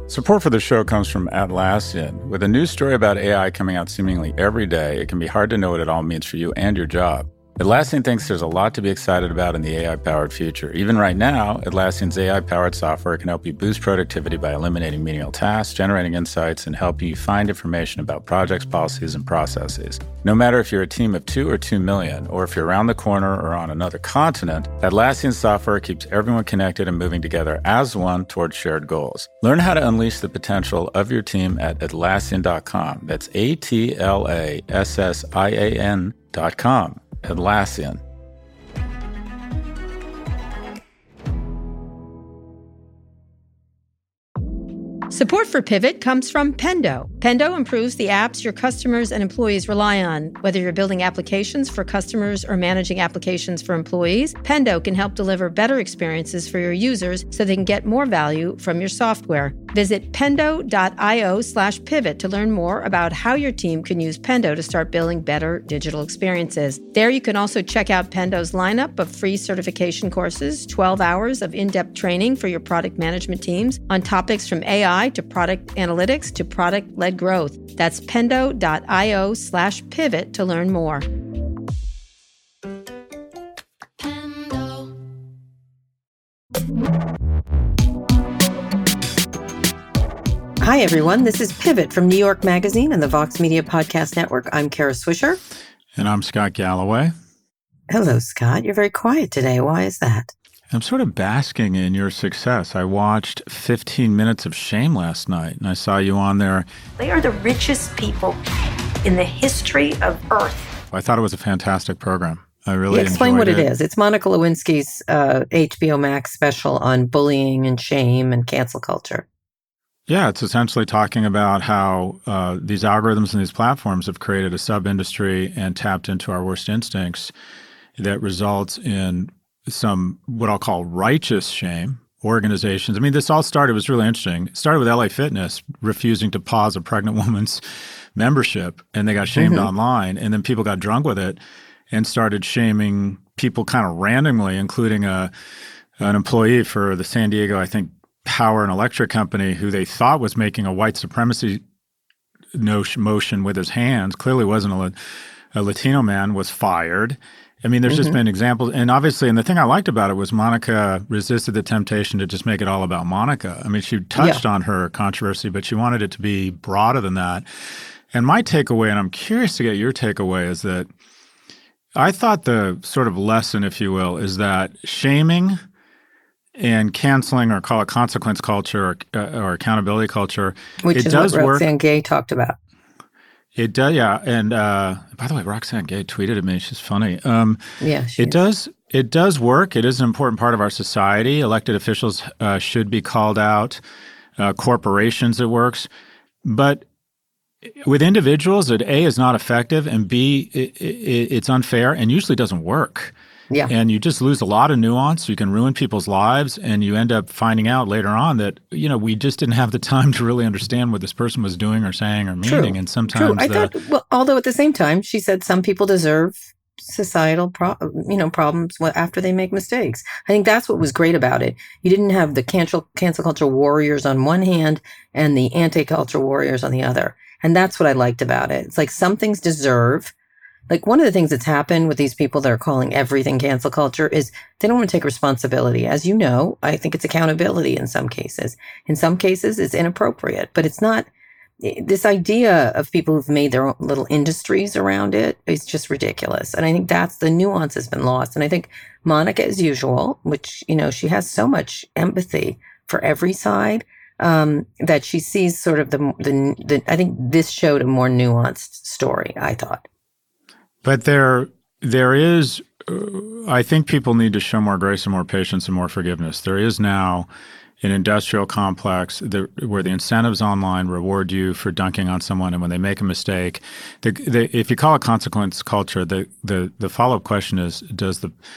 Support for the show comes from Atlassian. With a news story about AI coming out seemingly every day, it can be hard to know what it all means for you and your job. Atlassian thinks there's a lot to be excited about in the AI-powered future. Even right now, Atlassian's AI-powered software can help you boost productivity by eliminating menial tasks, generating insights, and helping you find information about projects, policies, and processes. No matter if you're a team of 2 or 2 million, or if you're around the corner or on another continent, Atlassian software keeps everyone connected and moving together as one towards shared goals. Learn how to unleash the potential of your team at Atlassian.com. That's Atlassian.com. Atlassian. Support for Pivot comes from Pendo. Pendo improves the apps your customers and employees rely on. Whether you're building applications for customers or managing applications for employees, Pendo can help deliver better experiences for your users so they can get more value from your software. Visit pendo.io/pivot to learn more about how your team can use Pendo to start building better digital experiences. There you can also check out Pendo's lineup of free certification courses, 12 hours of in-depth training for your product management teams on topics from AI to product analytics to product-led growth. That's pendo.io/pivot to learn more. Hi, everyone. This is Pivot from New York Magazine and the Vox Media Podcast Network. I'm Kara Swisher. And I'm Scott Galloway. Hello, Scott. You're very quiet today. Why is that? I'm sort of basking in your success. I watched 15 minutes of Shame last night, and I saw you on there. They are the richest people in the history of Earth. I thought it was a fantastic program. I really explain what it is. It's Monica Lewinsky's HBO Max special on bullying and shame and cancel culture. Yeah, it's essentially talking about how these algorithms and these platforms have created a sub-industry and tapped into our worst instincts that results in some what I'll call righteous shame. Organizations. I mean, this all started, it was really interesting. It started with LA Fitness refusing to pause a pregnant woman's membership, and they got shamed online. And then people got drunk with it and started shaming people kind of randomly, including an employee for the San Diego, I think, Power and Electric Company, who they thought was making a white supremacy motion with his hands, clearly wasn't a Latino man, was fired. I mean, there's just been examples. And obviously, and the thing I liked about it was Monica resisted the temptation to just make it all about Monica. I mean, she touched on her controversy, but she wanted it to be broader than that. And my takeaway, and I'm curious to get your takeaway, is that I thought the sort of lesson, if you will, is that shaming and canceling, or call it consequence culture or accountability culture, which is what Roxane Gay talked about. It does, yeah. And by the way, Roxane Gay tweeted at me. She's funny. Yeah, it does work. It is an important part of our society. Elected officials should be called out. Corporations, it works. But with individuals, it A, is not effective, and B, it's unfair and usually doesn't work. Yeah. And you just lose a lot of nuance. You can ruin people's lives, and you end up finding out later on that, you know, we just didn't have the time to really understand what this person was doing or saying or meaning. And sometimes although at the same time, she said some people deserve societal problems after they make mistakes. I think that's what was great about it. You didn't have the cancel culture warriors on one hand and the anti-culture warriors on the other. And that's what I liked about it. It's like some things deserve. Like, one of the things that's happened with these people that are calling everything cancel culture is they don't want to take responsibility. As you know, I think it's accountability in some cases. In some cases, it's inappropriate, but it's not. This idea of people who've made their own little industries around it is just ridiculous. And I think that's the nuance has been lost. And I think Monica, as usual, which, you know, she has so much empathy for every side, that she sees sort of the I think this showed a more nuanced story, I thought. But there is, I think people need to show more grace and more patience and more forgiveness. There is now an industrial complex where the incentives online reward you for dunking on someone, and when they make a mistake, if you call it consequence culture, the follow-up question is, do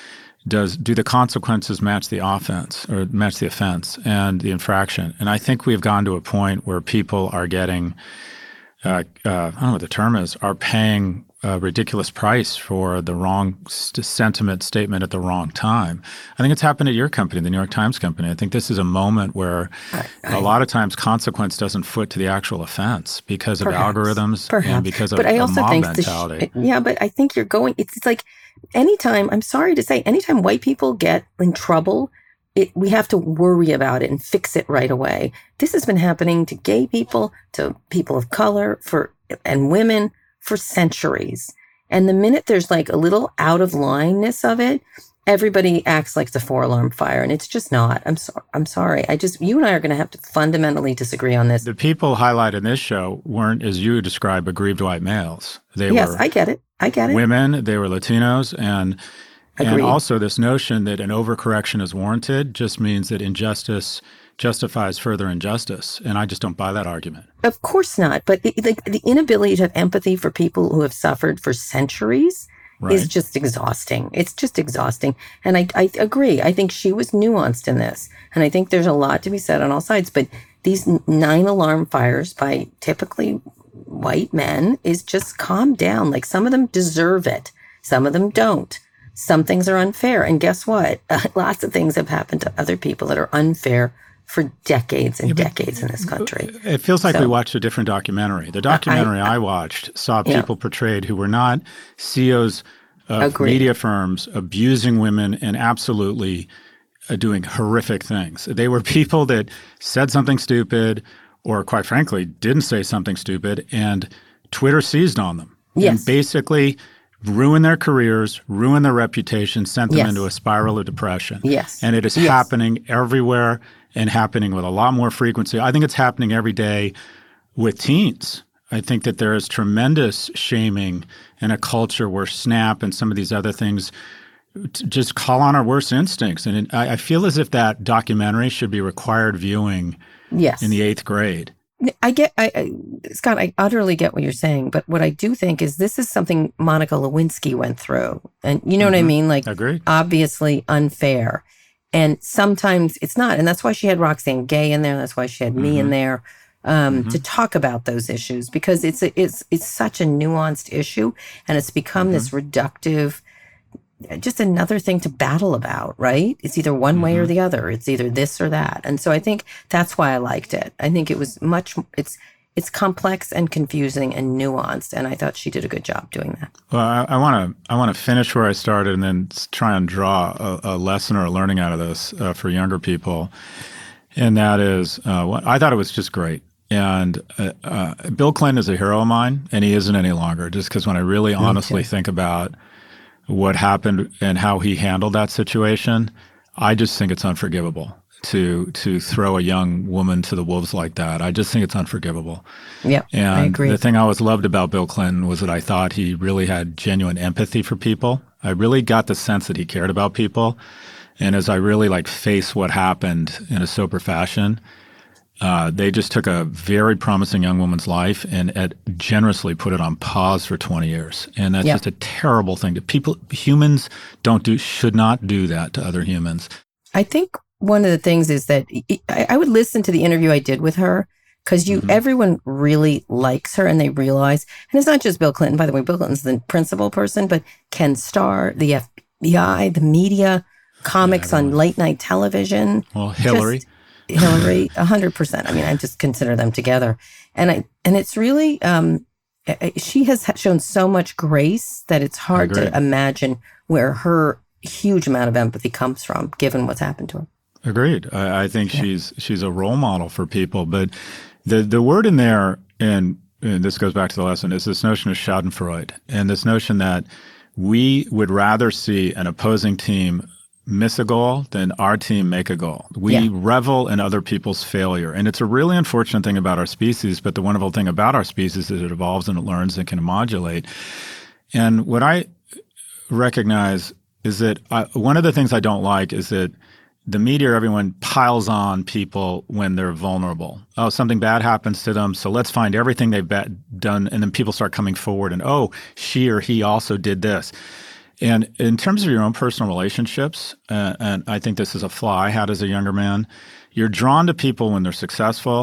the consequences match the offense or match the offense and the infraction? And I think we've gone to a point where people are getting, I don't know what the term is, are paying a ridiculous price for the wrong sentiment statement at the wrong time. I think it's happened at your company, the New York Times Company. I think this is a moment where a lot of times consequence doesn't foot to the actual offense because of algorithms and because of but I also mob think mentality. but I think you're going, it's like anytime white people get in trouble, we have to worry about it and fix it right away. This has been happening to gay people, to people of color, and women for centuries. And the minute there's like a little out of lineness of it, everybody acts like the 4-alarm fire, and it's just not. I'm sorry. You and I are going to have to fundamentally disagree on this. The people highlighted in this show weren't, as you describe, aggrieved white males. Yes, I get it. Women, they were Latinos, and also this notion that an overcorrection is warranted just means that injustice justifies further injustice. And I just don't buy that argument. Of course not. But the inability to have empathy for people who have suffered for centuries is just exhausting. It's just exhausting. And I agree. I think she was nuanced in this. And I think there's a lot to be said on all sides. But these 9 alarm fires by typically white men is just calm down. Like, some of them deserve it. Some of them don't. Some things are unfair. And guess what? Lots of things have happened to other people that are unfair for decades and decades in this country. It feels like we watched a different documentary. The documentary I watched saw people portrayed who were not CEOs of media firms abusing women and absolutely doing horrific things. They were people that said something stupid or, quite frankly, didn't say something stupid, and Twitter seized on them. Yes. And basically ruin their careers, ruin their reputation, sent them into a spiral of depression. Yes. And it is happening everywhere and happening with a lot more frequency. I think it's happening every day with teens. I think that there is tremendous shaming in a culture where Snap and some of these other things just call on our worst instincts. And I feel as if that documentary should be required viewing in the 8th grade. Scott, I utterly get what you're saying, but what I do think is this is something Monica Lewinsky went through. And you know what I mean? Like, agreed. Obviously unfair. And sometimes it's not. And that's why she had Roxane Gay in there. That's why she had me in there to talk about those issues, because it's such a nuanced issue, and it's become this reductive, just another thing to battle about, right? It's either one way or the other. It's either this or that. And so I think that's why I liked it. I think it was it's complex and confusing and nuanced, and I thought she did a good job doing that. Well, I want to finish where I started and then try and draw a lesson or a learning out of this for younger people, and that is I thought it was just great. And Bill Clinton is a hero of mine, and he isn't any longer, just because when I really honestly think about what happened and how he handled that situation, I just think it's unforgivable to throw a young woman to the wolves like that. I just think it's unforgivable. Yeah, I agree. The thing I always loved about Bill Clinton was that I thought he really had genuine empathy for people. I really got the sense that he cared about people. And as I really face what happened in a sober fashion, they just took a very promising young woman's life and generously put it on pause for 20 years. And that's just a terrible thing. Humans should not do that to other humans. I think one of the things is that I would listen to the interview I did with her, because everyone really likes her, and they realize, and it's not just Bill Clinton, by the way. Bill Clinton's the principal person, but Ken Starr, the FBI, the media, comics on late night television. Well, Hillary, 100%. I mean, I just consider them together. And it's really, she has shown so much grace that it's hard to imagine where her huge amount of empathy comes from, given what's happened to her. Agreed. I think she's a role model for people. But the word in there, and this goes back to the lesson, is this notion of schadenfreude, and this notion that we would rather see an opposing team miss a goal than our team make a goal. We revel in other people's failure. And it's a really unfortunate thing about our species, but the wonderful thing about our species is it evolves and it learns and can modulate. And what I recognize is that one of the things I don't like is that the media, everyone piles on people when they're vulnerable. Oh, something bad happens to them, so let's find everything they've done, and then people start coming forward and, oh, she or he also did this. And in terms of your own personal relationships, and I think this is a flaw I had as a younger man, you're drawn to people when they're successful,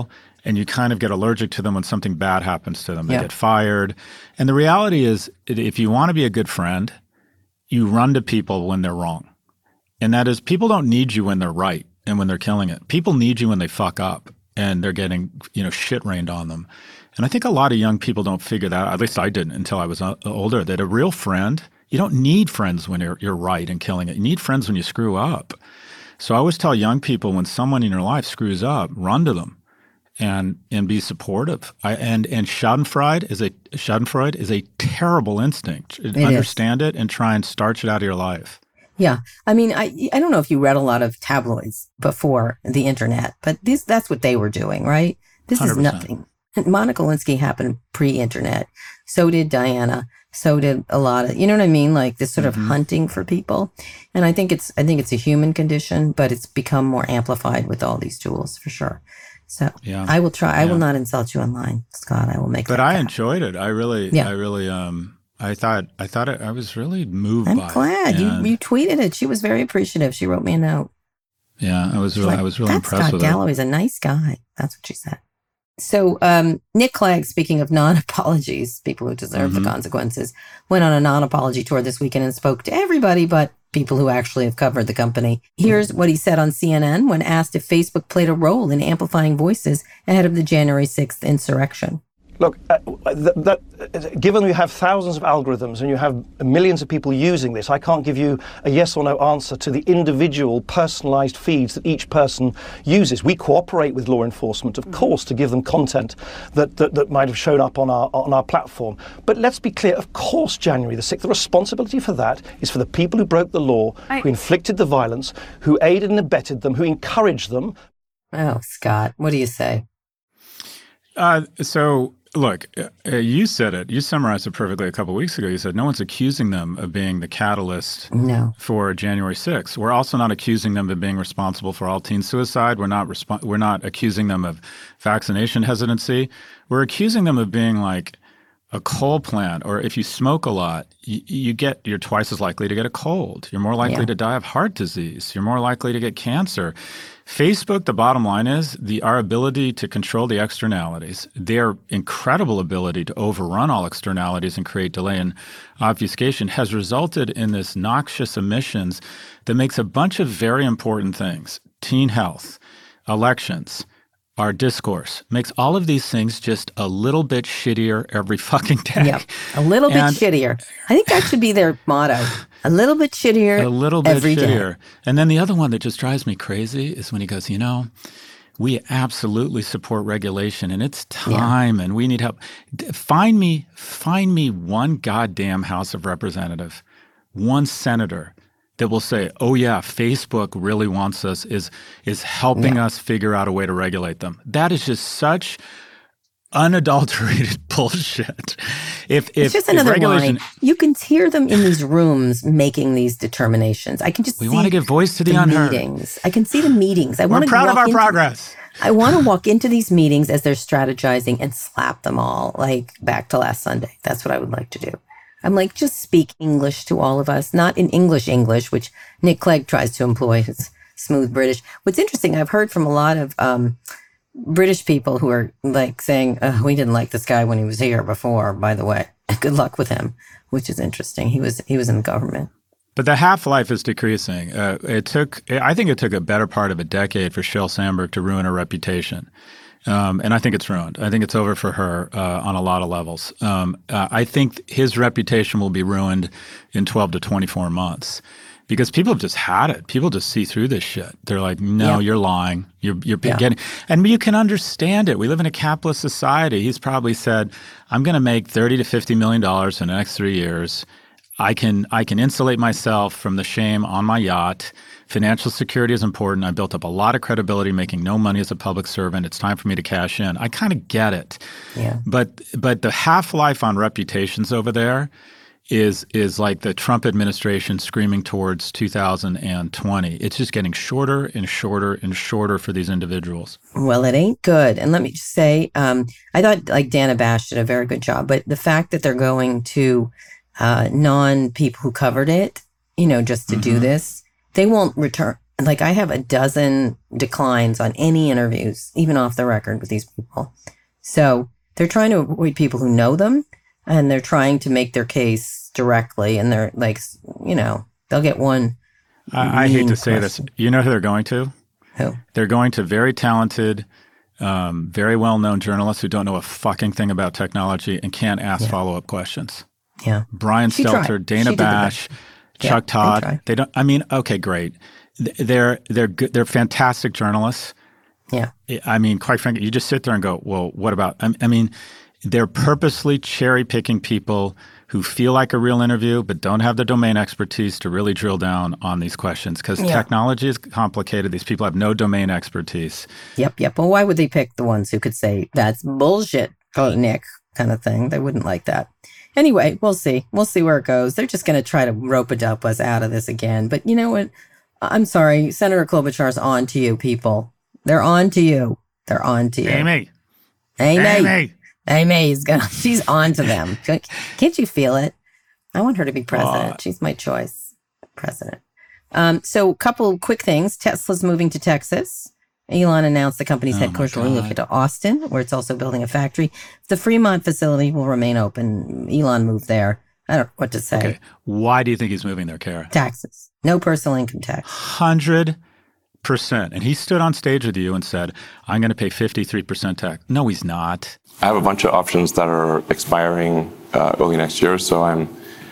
and you kind of get allergic to them when something bad happens to them. They Yeah. get fired. And the reality is, if you want to be a good friend, you run to people when they're wrong. And that is, people don't need you when they're right and when they're killing it. People need you when they fuck up and they're getting, shit rained on them. And I think a lot of young people don't figure that out. At least I didn't until I was older, that a real friend, you don't need friends when you're right and killing it. You need friends when you screw up. So I always tell young people, when someone in your life screws up, run to them and be supportive. And Schadenfreude is a terrible instinct. Understand it and try and starch it out of your life. Yeah. I mean, I don't know if you read a lot of tabloids before the internet, but that's what they were doing, right? This 100%. Is nothing. Monica Lewinsky happened pre-internet. So did Diana. So did a lot of, you know what I mean? Like this sort of hunting for people. And I think it's a human condition, but it's become more amplified with all these tools for sure. So yeah. I will try. I will not insult you online, Scott. I will make that. But I enjoyed it. I was really moved by it. I'm glad you tweeted it. She was very appreciative. She wrote me a note. Yeah, I was really impressed with Scott Galloway's a nice guy. That's what she said. So Nick Clegg, speaking of non-apologies, people who deserve the consequences, went on a non-apology tour this weekend and spoke to everybody but people who actually have covered the company. Here's what he said on CNN when asked if Facebook played a role in amplifying voices ahead of the January 6th insurrection. Look, given you have thousands of algorithms and you have millions of people using this, I can't give you a yes or no answer to the individual personalized feeds that each person uses. We cooperate with law enforcement, of course, to give them content that might have shown up on our platform. But let's be clear, of course, January the 6th, the responsibility for that is for the people who broke the law, who inflicted the violence, who aided and abetted them, who encouraged them. Oh, Scott, what do you say? Look, you said it. You summarized it perfectly a couple of weeks ago. You said no one's accusing them of being the catalyst for January 6th. We're also not accusing them of being responsible for all teen suicide. We're not accusing them of vaccination hesitancy. We're accusing them of being like a coal plant, or if you smoke a lot, you're twice as likely to get a cold. You're more likely to die of heart disease. You're more likely to get cancer. Facebook, the bottom line is our ability to control the externalities, their incredible ability to overrun all externalities and create delay and obfuscation has resulted in this noxious emissions that makes a bunch of very important things. Teen health, elections, our discourse makes all of these things just a little bit shittier every fucking day. Yep. A little bit shittier. I think that should be their motto. A little bit shittier. A little bit every shittier. Day. And then the other one that just drives me crazy is when he goes, we absolutely support regulation and it's time and we need help. Find me one goddamn House of Representative, one senator that will say, oh yeah, Facebook really wants us, is helping us figure out a way to regulate them. That is just such unadulterated bullshit. It's just another line. You can hear them in these rooms making these determinations. I can just we want to give voice to the unheard. Meetings. I can see the meetings. We're proud of our progress. I want to walk into these meetings as they're strategizing and slap them all, like back to last Sunday. That's what I would like to do. I'm like, just speak English to all of us, not in English, which Nick Clegg tries to employ his smooth British. What's interesting, I've heard from a lot of British people who are like saying, we didn't like this guy when he was here before, by the way. Good luck with him, which is interesting. He was in the government. But the half-life is decreasing. I think it took a better part of a decade for Sheryl Sandberg to ruin her reputation. And I think it's ruined. I think it's over for her on a lot of levels. I think his reputation will be ruined in 12 to 24 months because people have just had it. People just see through this shit. They're like, no, you're lying. You're getting – and you can understand it. We live in a capitalist society. He's probably said, I'm going to make $30 to $50 million in the next 3 years. I can insulate myself from the shame on my yacht. Financial security is important. I built up a lot of credibility making no money as a public servant. It's time for me to cash in. I kind of get it. Yeah. But the half-life on reputations over there is like the Trump administration screaming towards 2020. It's just getting shorter and shorter and shorter for these individuals. Well, it ain't good. And let me just say, I thought like Dana Bash did a very good job. But the fact that they're going to non-people who covered it, just to do this, they won't return. like I have a dozen declines on any interviews, even off the record with these people. So they're trying to avoid people who know them, and they're trying to make their case directly. And they're like, they'll get one. I hate to say this. You know who they're going to? Who? They're going to very talented, very well-known journalists who don't know a fucking thing about technology and can't ask follow-up questions. Yeah. Brian Stelter, Dana Bash, Chuck Todd. They don't. I mean, okay, great. They're good. They're fantastic journalists. Yeah. I mean, quite frankly, you just sit there and go, well, what about? I mean, they're purposely cherry picking people who feel like a real interview but don't have the domain expertise to really drill down on these questions because technology is complicated. These people have no domain expertise. Yep. Well, why would they pick the ones who could say that's bullshit, Nick, kind of thing? They wouldn't like that. Anyway, we'll see. We'll see where it goes. They're just going to try to rope-a-dope us out of this again. But you know what? I'm sorry. Senator Klobuchar's on to you, people. They're on to you. They're on to you. Amy. She's on to them. Can't you feel it? I want her to be president. She's my choice, president. So a couple quick things. Tesla's moving to Texas. Elon announced the company's headquarters will relocate to Austin, where it's also building a factory. The Fremont facility will remain open. Elon moved there. I don't know what to say. Okay. Why do you think he's moving there, Kara? Taxes. No personal income tax. 100%. And he stood on stage with you and said, I'm going to pay 53% tax. No, he's not. I have a bunch of options that are expiring early next year, so I'm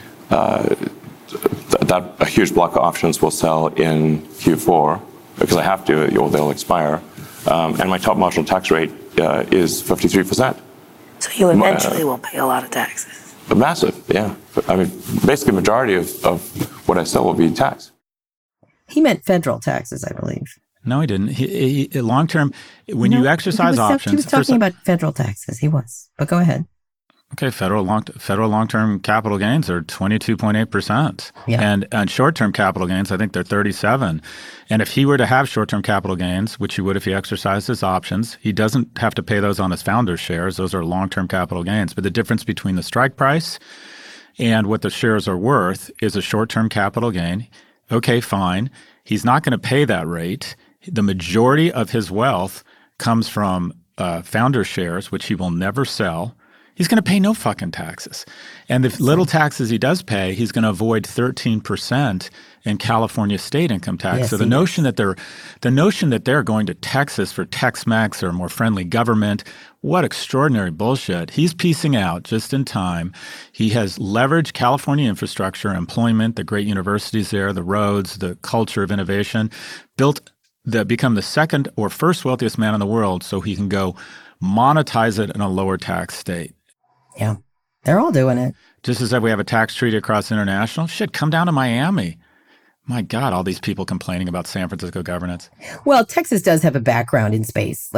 a huge block of options will sell in Q4 because I have to, they'll expire. And my top marginal tax rate is 53%. So you eventually will pay a lot of taxes. Massive, yeah. I mean, basically, the majority of what I sell will be taxed. He meant federal taxes, I believe. No, he didn't. He long term, when you exercise options. He was talking about federal taxes. He was. But go ahead. Okay, federal long-term capital gains are 22.8%. Yeah. And short-term capital gains, I think they're 37%. And if he were to have short-term capital gains, which he would if he exercised his options, he doesn't have to pay those on his founder's shares. Those are long-term capital gains. But the difference between the strike price and what the shares are worth is a short-term capital gain. Okay, fine. He's not going to pay that rate. The majority of his wealth comes from founder shares, which he will never sell. He's going to pay no fucking taxes. And the little taxes he does pay, he's going to avoid 13% in California state income tax. Yes, so the notion that they're going to Texas for Tex-Mex or more friendly government, what extraordinary bullshit. He's piecing out just in time. He has leveraged California infrastructure, employment, the great universities there, the roads, the culture of innovation, become the second or first wealthiest man in the world so he can go monetize it in a lower tax state. Yeah, they're all doing it. Just as if we have a tax treaty across international. Shit, come down to Miami. My God, all these people complaining about San Francisco governance. Well, Texas does have a background in space.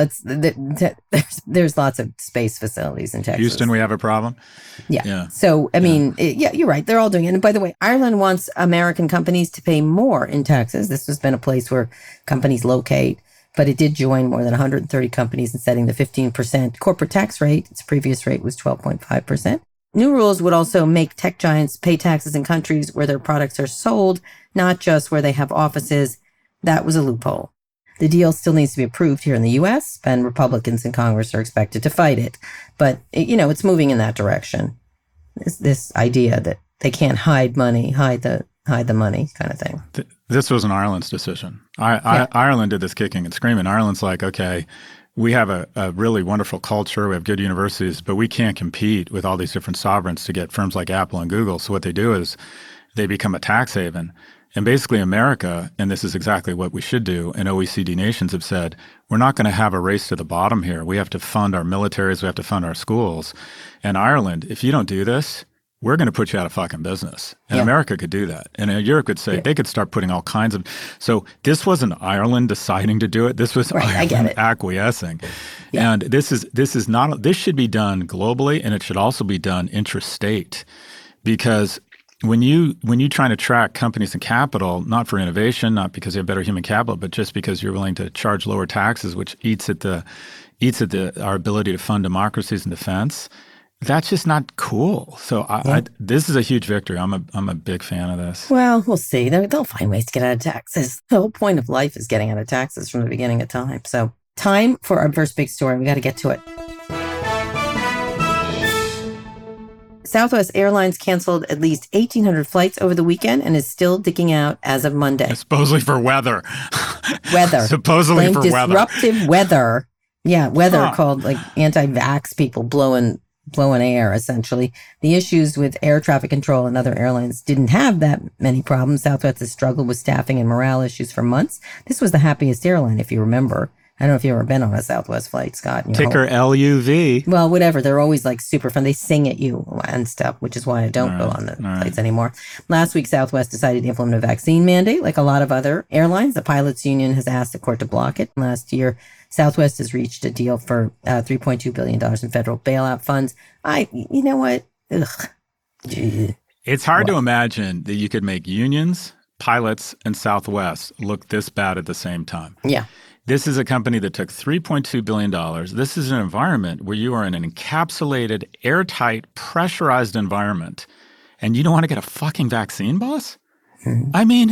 There's lots of space facilities in Texas. Houston, we have a problem? Yeah. So, I mean, you're right. They're all doing it. And by the way, Ireland wants American companies to pay more in taxes. This has been a place where companies locate. But it did join more than 130 companies in setting the 15% corporate tax rate. Its previous rate was 12.5%. New rules would also make tech giants pay taxes in countries where their products are sold, not just where they have offices. That was a loophole. The deal still needs to be approved here in the U.S., and Republicans in Congress are expected to fight it. But, it's moving in that direction. This idea that they can't hide money, hide the money kind of thing. This was Ireland's decision. Ireland did this kicking and screaming. Ireland's like, okay, we have a really wonderful culture. We have good universities, but we can't compete with all these different sovereigns to get firms like Apple and Google. So what they do is they become a tax haven. And basically America, and this is exactly what we should do, and OECD nations have said, we're not going to have a race to the bottom here. We have to fund our militaries. We have to fund our schools. And Ireland, if you don't do this, we're going to put you out of fucking business. And America could do that. And Europe could say, they could start putting all kinds of. So this wasn't Ireland deciding to do it. This was Ireland acquiescing. Yeah. And this should be done globally, and it should also be done intrastate. Because when you trying to track companies and capital, not for innovation, not because you have better human capital, but just because you're willing to charge lower taxes, which eats at our ability to fund democracies and defense, that's just not cool. So this is a huge victory. I'm a big fan of this. Well, we'll see. They'll find ways to get out of taxes. The whole point of life is getting out of taxes from the beginning of time. So time for our first big story. We got to get to it. Southwest Airlines canceled at least 1,800 flights over the weekend and is still digging out as of Monday. Supposedly for weather. Supposedly for disruptive weather. Yeah, weather called like anti-vax people blowing air, essentially. The issues with air traffic control and other airlines didn't have that many problems. Southwest has struggled with staffing and morale issues for months. This was the happiest airline, if you remember. I don't know if you've ever been on a Southwest flight, Scott. Ticker LUV. Well, whatever. They're always like super fun. They sing at you and stuff, which is why I don't go on the flights anymore. Last week, Southwest decided to implement a vaccine mandate. Like a lot of other airlines, the pilots union has asked the court to block it. Last year, Southwest has reached a deal for $3.2 billion in federal bailout funds. You know what? Ugh. It's hard to imagine that you could make unions, pilots, and Southwest look this bad at the same time. Yeah. This is a company that took $3.2 billion. This is an environment where you are in an encapsulated, airtight, pressurized environment, and you don't want to get a fucking vaccine, boss? I mean,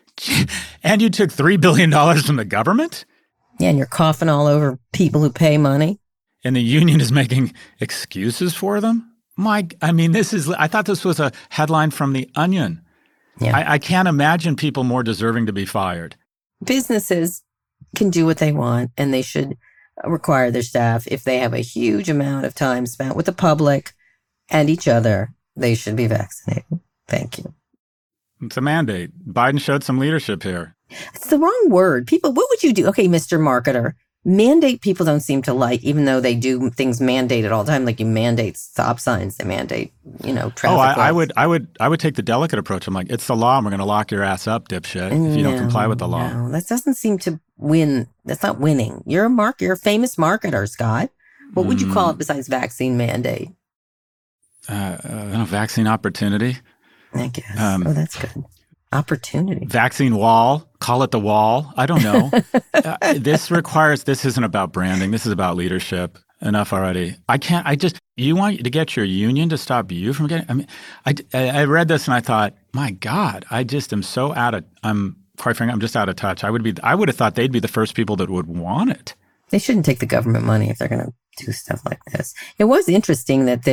and you took $3 billion from the government? Yeah, and you're coughing all over people who pay money. And the union is making excuses for them? I thought this was a headline from The Onion. Yeah. I can't imagine people more deserving to be fired. Businesses can do what they want, and they should require their staff, if they have a huge amount of time spent with the public and each other, they should be vaccinated. Thank you. It's a mandate. Biden showed some leadership here. It's the wrong word. People, what would you do? Okay, Mr. Marketer, mandate people don't seem to like, even though they do things mandated all the time. Like you mandate stop signs, they mandate, traffic lights. I would take the delicate approach. I'm like, it's the law. And we're going to lock your ass up, dipshit, if you don't comply with the law. No, that doesn't seem to win. That's not winning. You're a famous marketer, Scott. What would you call it besides vaccine mandate? Vaccine opportunity. I guess. That's good. Opportunity. Vaccine wall. Call it the wall. I don't know. This isn't about branding. This is about leadership. Enough already. You want to get your union to stop you from getting, I read this and I thought, my God, I just am quite frankly, I'm just out of touch. I would have thought they'd be the first people that would want it. They shouldn't take the government money if they're going to do stuff like this. It was interesting that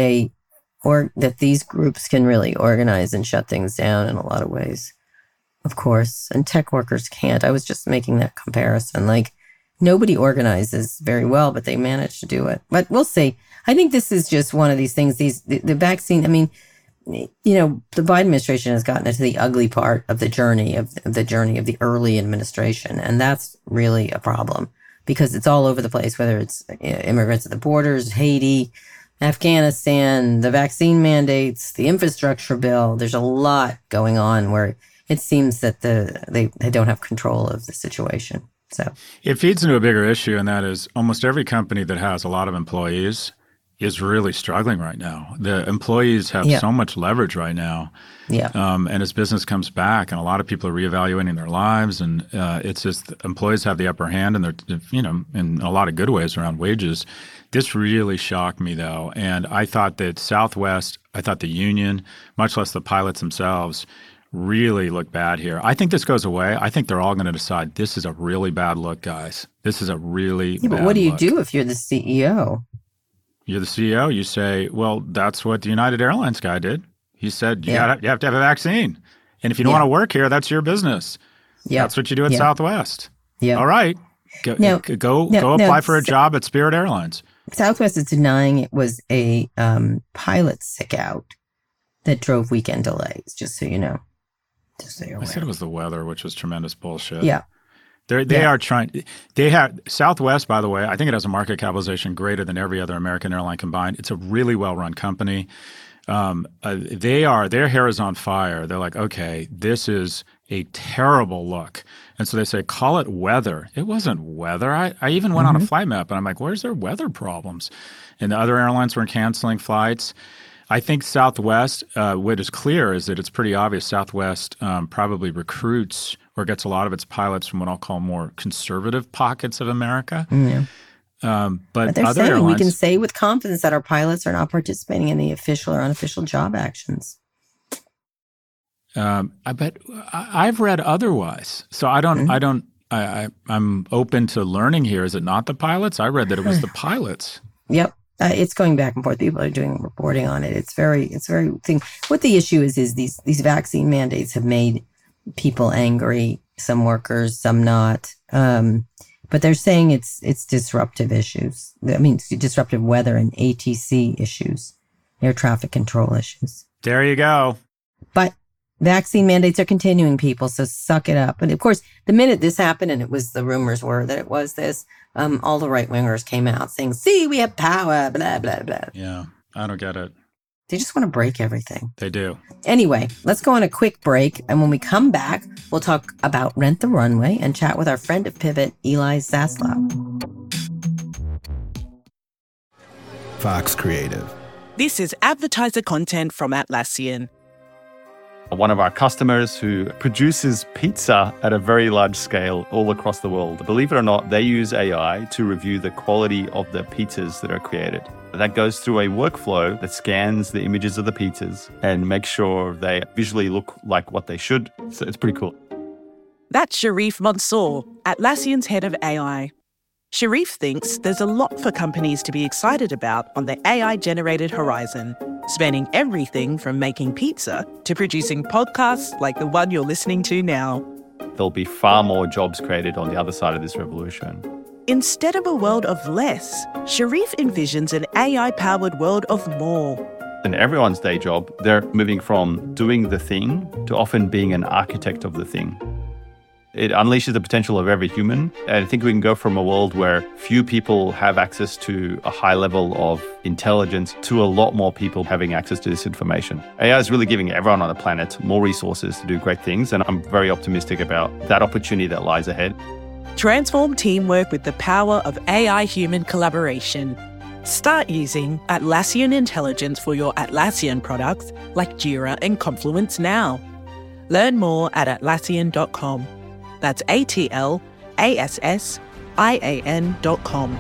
that these groups can really organize and shut things down in a lot of ways. Of course, and tech workers can't. I was just making that comparison. Like, nobody organizes very well, but they manage to do it. But we'll see. I think this is just one of these things. The vaccine, the Biden administration has gotten into the ugly part of the journey of the early administration. And that's really a problem because it's all over the place, whether it's immigrants at the borders, Haiti, Afghanistan, the vaccine mandates, the infrastructure bill. There's a lot going on where it seems that they don't have control of the situation. So it feeds into a bigger issue, and that is almost every company that has a lot of employees is really struggling right now. The employees have so much leverage right now. Yeah. And as business comes back, and a lot of people are reevaluating their lives, and it's just employees have the upper hand, and they're in a lot of good ways around wages. This really shocked me, though, and I thought that Southwest, the union, much less the pilots themselves, really look bad here. I think this goes away. I think they're all going to decide this is a really bad look, guys. This is a really bad look. But what do you do if you're the CEO? You're the CEO. You say, well, that's what the United Airlines guy did. He said, you have to have a vaccine. And if you don't want to work here, that's your business. Yeah. That's what you do at Southwest. Yeah. All right. Go apply for a job at Spirit Airlines. Southwest is denying it was a pilot sick out that drove weekend delays, just so you know. I said it was the weather, which was tremendous bullshit. Yeah. They are trying. They have Southwest, by the way. I think it has a market capitalization greater than every other American airline combined. It's a really well-run company. Their hair is on fire. They're like, okay, this is a terrible look, and so they say, call it weather. It wasn't weather. I even went on a flight map, and I'm like, where's their weather problems? And the other airlines were canceling flights. I think Southwest, what is clear is that it's pretty obvious Southwest probably recruits or gets a lot of its pilots from what I'll call more conservative pockets of America. But they're other saying airlines, we can say with confidence that our pilots are not participating in the official or unofficial job actions. but I've read otherwise. So I'm open to learning here. Is it not the pilots? I read that it was the pilots. Yep. It's going back and forth. People are doing reporting on it. It's very thing. What the issue is these vaccine mandates have made people angry. Some workers, some not. But they're saying it's disruptive issues. I mean, it's disruptive weather and ATC issues, air traffic control issues. There you go. But vaccine mandates are continuing, people, so suck it up. And of course, the minute this happened, and the rumors were that it was this, all the right-wingers came out saying, see, we have power, blah, blah, blah. Yeah, I don't get it. They just want to break everything. They do. Anyway, let's go on a quick break. And when we come back, we'll talk about Rent the Runway and chat with our friend at Pivot, Eli Zaslow. Fox Creative. This is advertiser content from Atlassian. One of our customers who produces pizza at a very large scale all across the world. Believe it or not, they use AI to review the quality of the pizzas that are created. That goes through a workflow that scans the images of the pizzas and makes sure they visually look like what they should. So it's pretty cool. That's Sharif Mansour, Atlassian's head of AI. Sharif thinks there's a lot for companies to be excited about on the AI-generated horizon, spanning everything from making pizza to producing podcasts like the one you're listening to now. There'll be far more jobs created on the other side of this revolution. Instead of a world of less, Sharif envisions an AI-powered world of more. In everyone's day job, they're moving from doing the thing to often being an architect of the thing. It unleashes the potential of every human. And I think we can go from a world where few people have access to a high level of intelligence to a lot more people having access to this information. AI is really giving everyone on the planet more resources to do great things. And I'm very optimistic about that opportunity that lies ahead. Transform teamwork with the power of AI-human collaboration. Start using Atlassian Intelligence for your Atlassian products like Jira and Confluence now. Learn more at Atlassian.com. That's ATLASSIAN.com.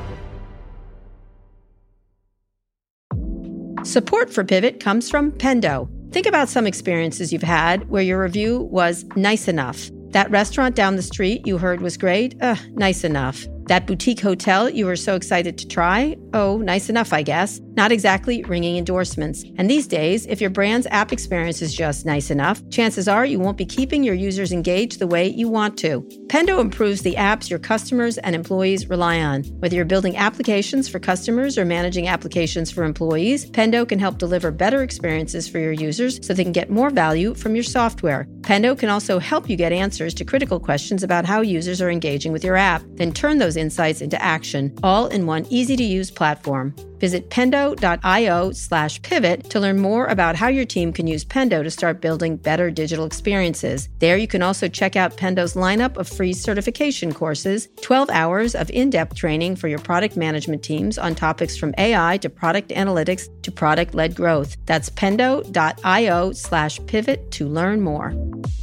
Support for Pivot comes from Pendo. Think about some experiences you've had where your review was nice enough. That restaurant down the street you heard was great? Nice enough. That boutique hotel you were so excited to try? Oh, nice enough, I guess. Not exactly ringing endorsements. And these days, if your brand's app experience is just nice enough, chances are you won't be keeping your users engaged the way you want to. Pendo improves the apps your customers and employees rely on. Whether you're building applications for customers or managing applications for employees, Pendo can help deliver better experiences for your users so they can get more value from your software. Pendo can also help you get answers to critical questions about how users are engaging with your app, then turn those insights into action, all in one easy-to-use platform. Visit pendo.io/pivot to learn more about how your team can use Pendo to start building better digital experiences. There you can also check out Pendo's lineup of free certification courses, 12 hours of in-depth training for your product management teams on topics from AI to product analytics to product-led growth. That's pendo.io/pivot to learn more.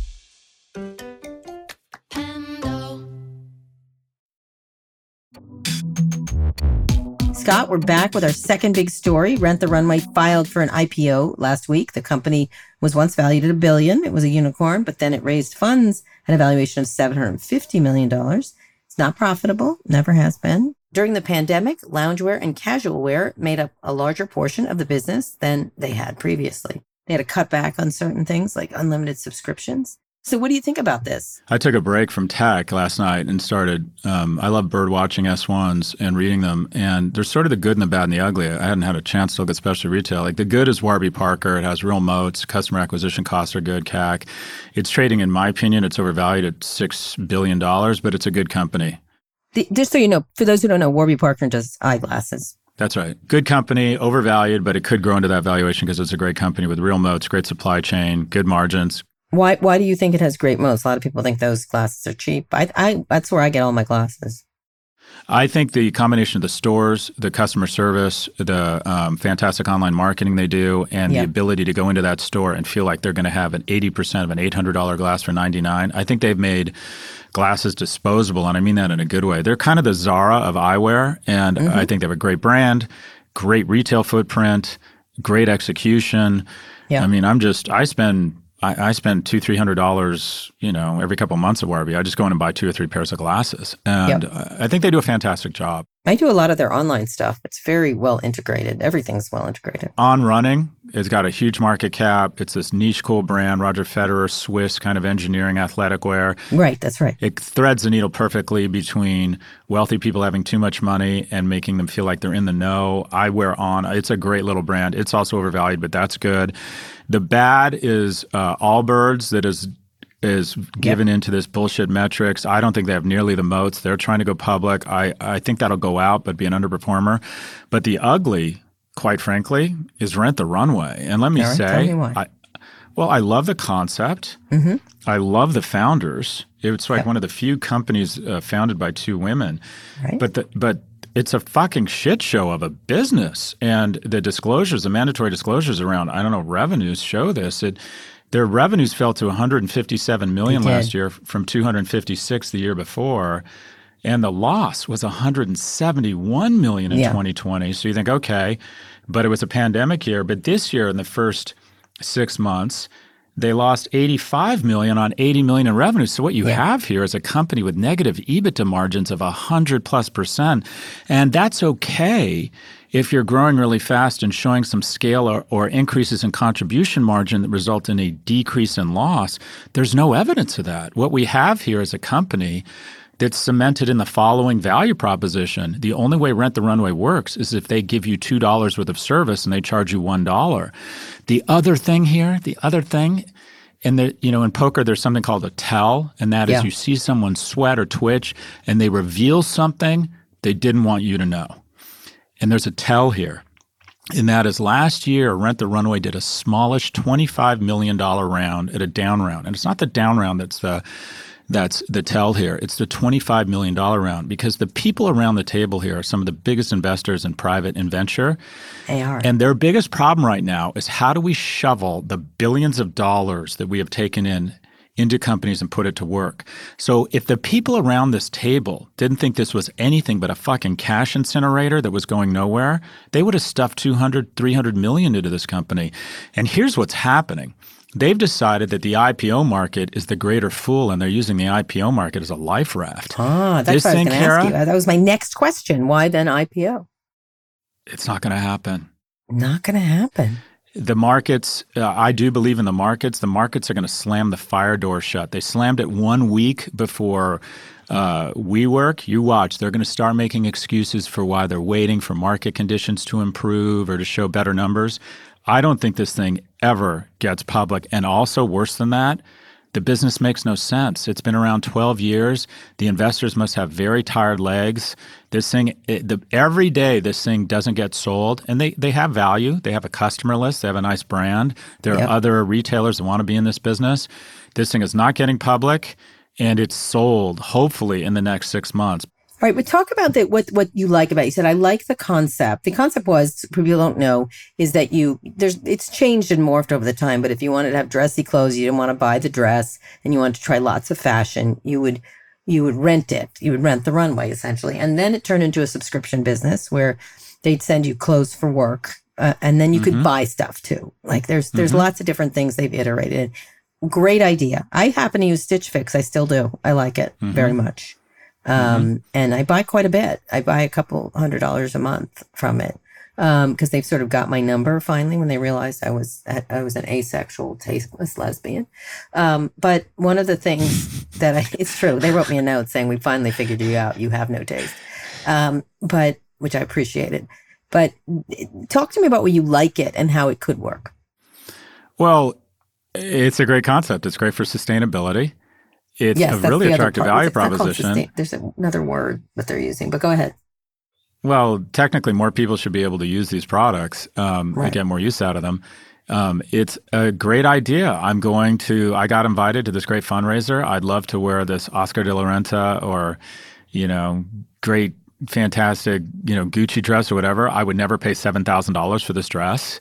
Scott, we're back with our second big story. Rent the Runway filed for an IPO last week. The company was once valued at $1 billion. It was a unicorn, but then it raised funds at a valuation of $750 million. It's not profitable, never has been. During the pandemic, loungewear and casual wear made up a larger portion of the business than they had previously. They had to cut back on certain things like unlimited subscriptions. So what do you think about this? I took a break from tech last night and started, I love bird watching S1s and reading them. And there's sort of the good and the bad and the ugly. I hadn't had a chance to look at specialty retail. Like the good is Warby Parker. It has real moats. Customer acquisition costs are good, CAC. It's trading, in my opinion, it's overvalued at $6 billion, but it's a good company. Just so you know, for those who don't know, Warby Parker does eyeglasses. That's right. Good company, overvalued, but it could grow into that valuation because it's a great company with real moats, great supply chain, good margins. Why do you think it has great moats? A lot of people think those glasses are cheap. I that's where I get all my glasses. I think the combination of the stores, the customer service, the fantastic online marketing they do, and the ability to go into that store and feel like they're going to have an 80% of an $800 glass for $99. I think they've made glasses disposable, and I mean that in a good way. They're kind of the Zara of eyewear, and I think they have a great brand, great retail footprint, great execution. Yeah. I mean, I spend $200-$300, every couple of months at Warby. I just go in and buy 2 or 3 pairs of glasses, and I think they do a fantastic job. I do a lot of their online stuff. It's very well integrated. Everything's well integrated. On Running, it's got a huge market cap. It's this niche, cool brand, Roger Federer, Swiss kind of engineering, athletic wear. Right, that's right. It threads the needle perfectly between wealthy people having too much money and making them feel like they're in the know. I wear On. It's a great little brand. It's also overvalued, but that's good. The bad is Allbirds that is given into this bullshit metrics. I don't think they have nearly the moats. They're trying to go public. I think that'll go out, but be an underperformer. But the ugly, quite frankly, is Rent the Runway. And let me say, tell me why. I love the concept. Mm-hmm. I love the founders. It's like one of the few companies founded by 2 women. Right. But it's a fucking shit show of a business. And the disclosures, the mandatory disclosures around, revenues show this. Their revenues fell to $157 million last year from $256 the year before, and the loss was $171 million in 2020. So you think, okay, but it was a pandemic year. But this year, in the first 6 months, they lost $85 million on $80 million in revenue. So what you have here is a company with negative EBITDA margins of 100+%, and that's okay if you're growing really fast and showing some scale or increases in contribution margin that result in a decrease in loss. There's no evidence of that. What we have here is a company that's cemented in the following value proposition. The only way Rent the Runway works is if they give you $2 worth of service and they charge you $1. The other thing here, and in poker, there's something called a tell, and that is you see someone sweat or twitch and they reveal something they didn't want you to know. And there's a tell here, and that is last year, Rent the Runway did a smallish $25 million round at a down round. And it's not the down round that's the tell here. It's the $25 million round, because the people around the table here are some of the biggest investors in private and venture. They are. And their biggest problem right now is how do we shovel the billions of dollars that we have taken into companies and put it to work. So if the people around this table didn't think this was anything but a fucking cash incinerator that was going nowhere, they would have stuffed $200-300 million into this company. And here's what's happening. They've decided that the IPO market is the greater fool, and they're using the IPO market as a life raft. That's what I was going to ask you. That was my next question. Why then IPO? It's not going to happen. Not going to happen. The markets, I do believe in the markets. The markets are going to slam the fire door shut. They slammed it 1 week before WeWork. You watch. They're going to start making excuses for why they're waiting for market conditions to improve or to show better numbers. I don't think this thing ever gets public. And also, worse than that, the business makes no sense. It's been around 12 years. The investors must have very tired legs. This thing, every day this thing doesn't get sold, and they have value. They have a customer list. They have a nice brand. There are other retailers that want to be in this business. This thing is not getting public, and it's sold, hopefully, in the next 6 months. All right, but talk about what you like about it. You said, I like the concept. The concept was, for people who don't know, is that it's changed and morphed over the time, but if you wanted to have dressy clothes, you didn't want to buy the dress, and you wanted to try lots of fashion, you would rent it. You would rent the runway, essentially. And then it turned into a subscription business where they'd send you clothes for work, and then you could buy stuff too. Like there's lots of different things they've iterated. Great idea. I happen to use Stitch Fix. I still do. I like it very much. And I buy quite a bit. I buy a couple $100 a month from it. Because they've sort of got my number finally when they realized I was an asexual, tasteless lesbian. But one of the things it's true. They wrote me a note saying, we finally figured you out. You have no taste. But which I appreciated. But talk to me about where you like it and how it could work. Well, it's a great concept. It's great for sustainability. It's a really attractive value proposition. There's another word that they're using, but go ahead. Well, technically, more people should be able to use these products and get more use out of them. It's a great idea. I got invited to this great fundraiser. I'd love to wear this Oscar de la Renta or, great, fantastic, Gucci dress or whatever. I would never pay $7,000 for this dress.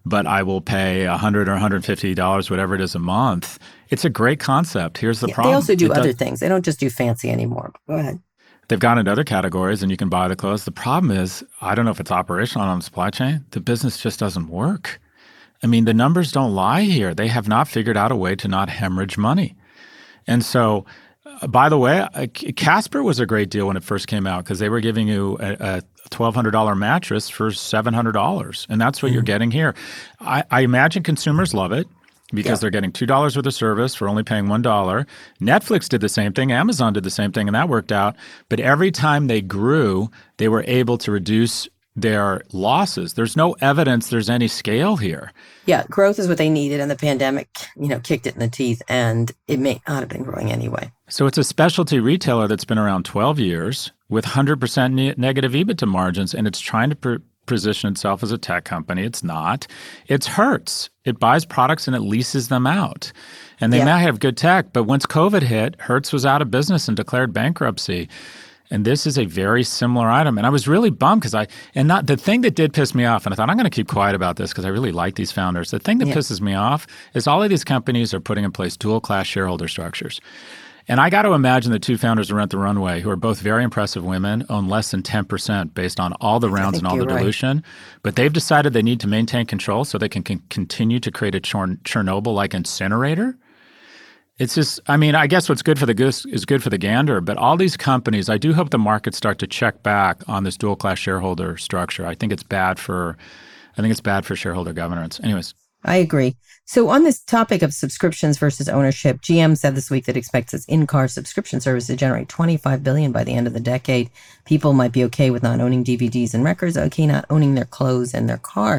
but I will pay $100 or $150, whatever it is a month. It's a great concept. Here's the problem. They also do other things. They don't just do fancy anymore. Go ahead. They've gone into other categories and you can buy the clothes. The problem is, I don't know if it's operational on the supply chain. The business just doesn't work. I mean, the numbers don't lie here. They have not figured out a way to not hemorrhage money. And so, by the way, Casper was a great deal when it first came out because they were giving you a $1,200 mattress for $700. And that's what you're getting here. I imagine consumers love it because they're getting $2 worth of service for only paying $1. Netflix did the same thing. Amazon did the same thing, and that worked out. But every time they grew, they were able to reduce their losses. There's no evidence there's any scale here. Yeah, growth is what they needed, and the pandemic, kicked it in the teeth, and it may not have been growing anyway. So it's a specialty retailer that's been around 12 years with 100% negative EBITDA margins, and it's trying to position itself as a tech company. It's not. It's Hertz. It buys products and it leases them out. And they may have good tech, but once COVID hit, Hertz was out of business and declared bankruptcy. And this is a very similar item. And I was really bummed because the thing that did piss me off, and I thought I'm going to keep quiet about this because I really like these founders. The thing that pisses me off is all of these companies are putting in place dual class shareholder structures. And I got to imagine the two founders of Rent the Runway, who are both very impressive women, own less than 10% based on all the rounds and all the dilution. But they've decided they need to maintain control so they can continue to create a Chernobyl-like incinerator. It's just, I guess what's good for the goose is good for the gander. But all these companies, I do hope the markets start to check back on this dual class shareholder structure. I think it's bad for shareholder governance. Anyways. I agree. So on this topic of subscriptions versus ownership, GM said this week that it expects its in-car subscription service to generate $25 billion by the end of the decade. People might be okay with not owning DVDs and records, okay, not owning their clothes and their car.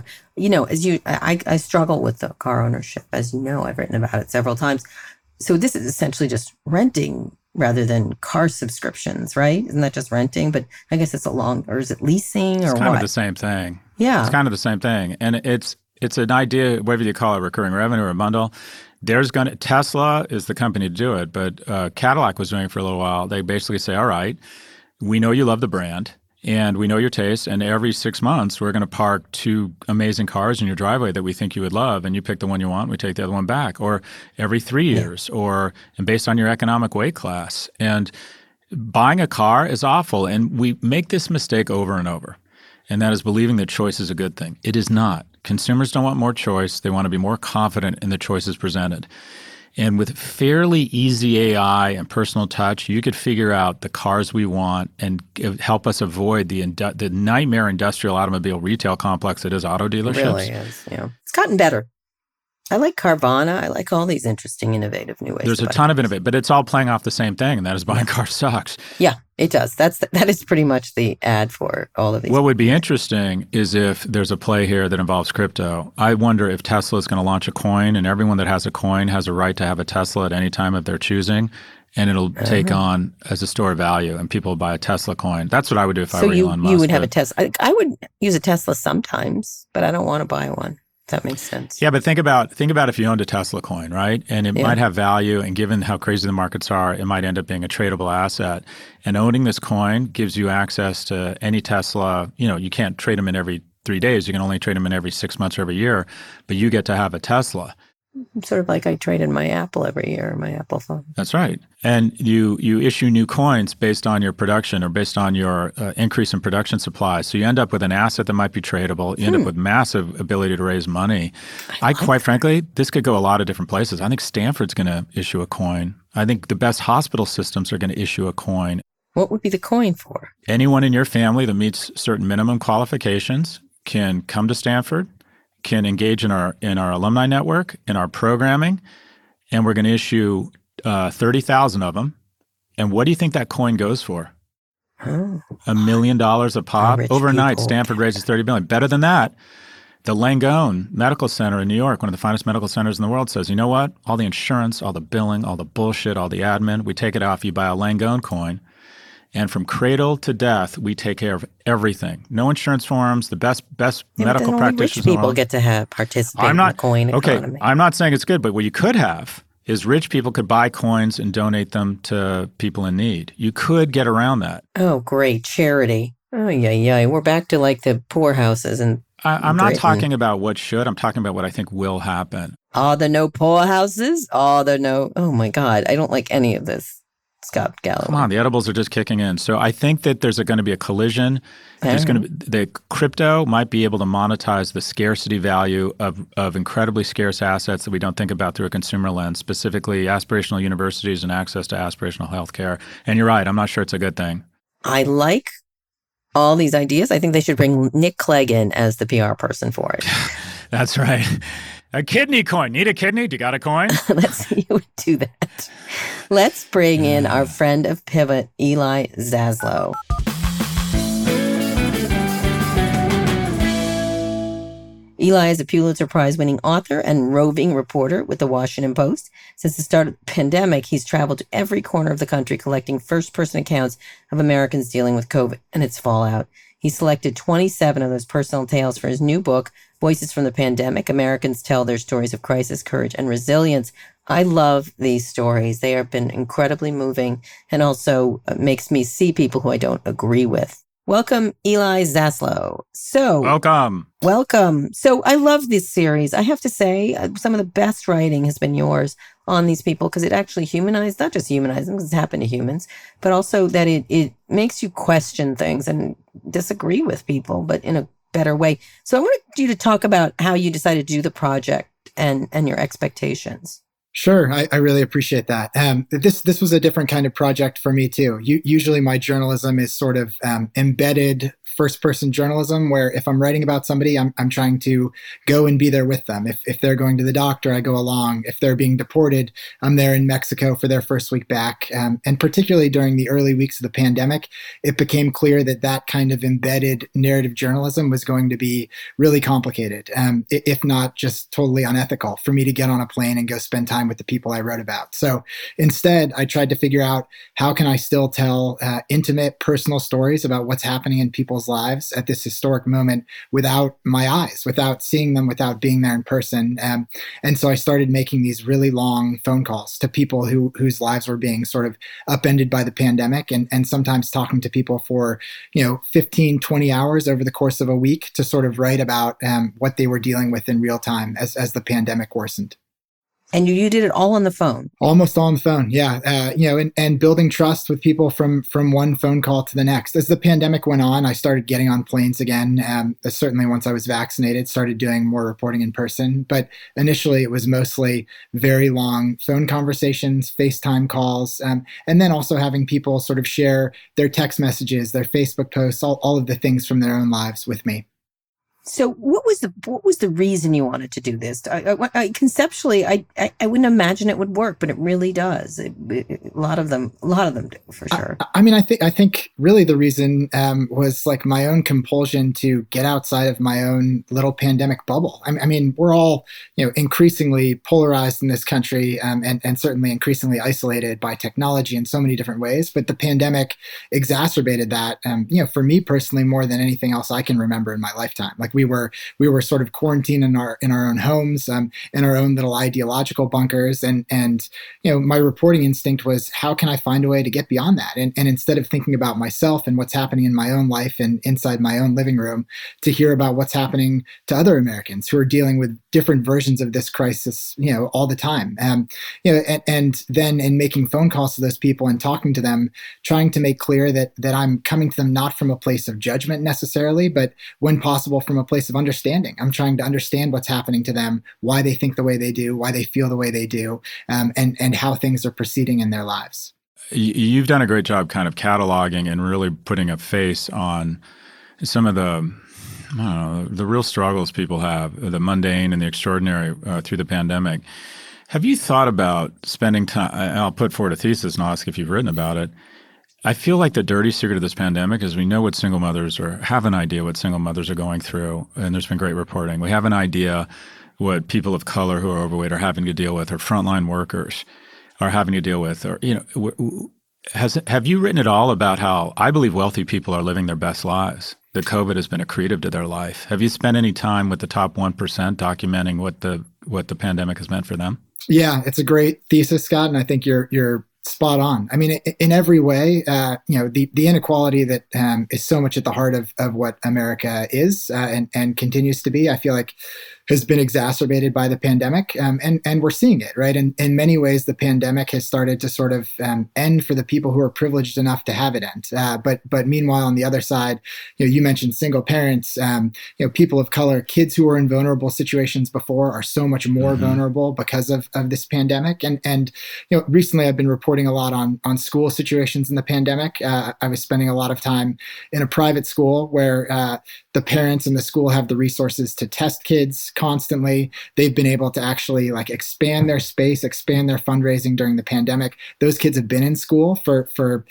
I struggle with the car ownership. As you know, I've written about it several times. So this is essentially just renting rather than car subscriptions, right? Isn't that just renting? But I guess or is it leasing or what? It's kind of the same thing. Yeah. It's kind of the same thing. And it's an idea, whether you call it recurring revenue or a bundle. Tesla is the company to do it, but Cadillac was doing it for a little while. They basically say, all right, we know you love the brand and we know your taste, and every 6 months we're going to park 2 amazing cars in your driveway that we think you would love, and you pick the one you want, we take the other one back, or every 3 years, and based on your economic weight class. And buying a car is awful, and we make this mistake over and over, and that is believing that choice is a good thing. It is not. Consumers don't want more choice. They want to be more confident in the choices presented. And with fairly easy AI and personal touch, you could figure out the cars we want and help us avoid the nightmare industrial automobile retail complex that is auto dealerships. It really is, yeah. It's gotten better. I like Carvana. I like all these interesting, innovative new ways. There's a ton of innovative, but it's all playing off the same thing, and that is buying car stocks. Yeah, it does. That is pretty much the ad for all of these. What would be interesting is if there's a play here that involves crypto. I wonder if Tesla is going to launch a coin, and everyone that has a coin has a right to have a Tesla at any time of their choosing, and it'll take on as a store of value, and people buy a Tesla coin. That's what I would do if I were Elon Musk. So you would have a Tesla. I would use a Tesla sometimes, but I don't want to buy one. That makes sense. Yeah, but think about if you owned a Tesla coin, right? And it might have value, and given how crazy the markets are, it might end up being a tradable asset. And owning this coin gives you access to any Tesla. You can't trade them in every 3 days. You can only trade them in every 6 months or every year, but you get to have a Tesla. Sort of like I trade in my Apple every year, my Apple phone. That's right. And you issue new coins based on your production or based on your increase in production supply. So you end up with an asset that might be tradable. You end up with massive ability to raise money. Quite frankly, this could go a lot of different places. I think Stanford's going to issue a coin. I think the best hospital systems are going to issue a coin. What would be the coin for? Anyone in your family that meets certain minimum qualifications can come to Stanford, can engage in our alumni network, in our programming, and we're going to issue 30,000 of them. And what do you think that coin goes for? $1 million a pop. Overnight, Stanford raises $30 billion. Better than that, the Langone Medical Center in New York, one of the finest medical centers in the world, says, you know what? All the insurance, all the billing, all the bullshit, all the admin, we take it off. You buy a Langone coin. And from cradle to death, we take care of everything. No insurance forms, the best medical practitioners. Rich people get to participate in the coin economy. I'm not saying it's good, but what you could have is rich people could buy coins and donate them to people in need. You could get around that. Oh, great. Charity. Oh, yeah. We're back to like the poorhouses and I'm not talking about what should. I'm talking about what I think will happen. Are there no poorhouses? Are there no... Oh, my God. I don't like any of this, Scott Galloway. Come on, the edibles are just kicking in. So I think that there's going to be a collision. There's going to be, the crypto might be able to monetize the scarcity value of incredibly scarce assets that we don't think about through a consumer lens, specifically aspirational universities and access to aspirational healthcare. And you're right. I'm not sure it's a good thing. I like all these ideas. I think they should bring Nick Clegg in as the PR person for it. That's right. A kidney coin. Need a kidney? Do you got a coin? You would do that. Let's bring in our friend of Pivot, Eli Zaslow. Eli is a Pulitzer Prize-winning author and roving reporter with The Washington Post. Since the start of the pandemic, he's traveled to every corner of the country collecting first-person accounts of Americans dealing with COVID and its fallout. He selected 27 of those personal tales for his new book, Voices from the Pandemic. Americans tell their stories of crisis, courage, and resilience. I love these stories. They have been incredibly moving and also makes me see people who I don't agree with. Welcome, Eli Zaslow. Welcome. So I love this series. I have to say, some of the best writing has been yours on these people because it actually humanized, not just humanized them because it's happened to humans, but also that it makes you question things and disagree with people, but in a better way. So I wanted you to talk about how you decided to do the project and your expectations. Sure. I really appreciate that. This was a different kind of project for me too. Usually my journalism is sort of embedded first-person journalism, where if I'm writing about somebody, I'm trying to go and be there with them. If they're going to the doctor, I go along. If they're being deported, I'm there in Mexico for their first week back. And particularly during the early weeks of the pandemic, it became clear that kind of embedded narrative journalism was going to be really complicated, if not just totally unethical for me to get on a plane and go spend time with the people I wrote about. So instead, I tried to figure out how can I still tell intimate, personal stories about what's happening in people's lives at this historic moment without my eyes, without seeing them, without being there in person. And so I started making these really long phone calls to people whose lives were being sort of upended by the pandemic, and sometimes talking to people for 15, 20 hours over the course of a week to sort of write about what they were dealing with in real time as the pandemic worsened. And you did it all on the phone? Almost all on the phone, yeah. And building trust with people from one phone call to the next. As the pandemic went on, I started getting on planes again. Certainly once I was vaccinated, started doing more reporting in person. But initially it was mostly very long phone conversations, FaceTime calls, and then also having people sort of share their text messages, their Facebook posts, all of the things from their own lives with me. So what was the reason you wanted to do this? Conceptually, I wouldn't imagine it would work, but it really does. A lot of them do, for sure. I think really the reason was like my own compulsion to get outside of my own little pandemic bubble. I mean, we're all increasingly polarized in this country, and certainly increasingly isolated by technology in so many different ways. But the pandemic exacerbated that. For me personally, more than anything else I can remember in my lifetime. Like we were sort of quarantined in our own homes, in our own little ideological bunkers, and my reporting instinct was, how can I find a way to get beyond that? And instead of thinking about myself and what's happening in my own life and inside my own living room, to hear about what's happening to other Americans who are dealing with different versions of this crisis, all the time. And then in making phone calls to those people and talking to them, trying to make clear that I'm coming to them not from a place of judgment necessarily, but when possible from a place of understanding. I'm trying to understand what's happening to them, why they think the way they do, why they feel the way they do, and how things are proceeding in their lives. You've done a great job kind of cataloging and really putting a face on some of the real struggles people have, the mundane and the extraordinary through the pandemic. Have you thought about spending time, I'll put forward a thesis and I'll ask if you've written about it. I feel like the dirty secret of this pandemic is we know what single mothers have an idea what single mothers are going through, and there's been great reporting. We have an idea what people of color who are overweight are having to deal with, or frontline workers are having to deal with, or have you written at all about how I believe wealthy people are living their best lives? That COVID has been accretive to their life. Have you spent any time with the top 1% documenting what the pandemic has meant for them? Yeah, it's a great thesis, Scott, and I think you're spot on. I mean, in every way, the inequality that is so much at the heart of what America is and continues to be, I feel like has been exacerbated by the pandemic, and we're seeing it, right? And in many ways, the pandemic has started to sort of end for the people who are privileged enough to have it end. But meanwhile, on the other side, you mentioned single parents, people of color, kids who were in vulnerable situations before are so much more vulnerable because of this pandemic. And recently I've been reporting a lot on school situations in the pandemic. I was spending a lot of time in a private school where the parents and the school have the resources to test kids constantly. They've been able to actually expand their space, expand their fundraising during the pandemic. Those kids have been in school for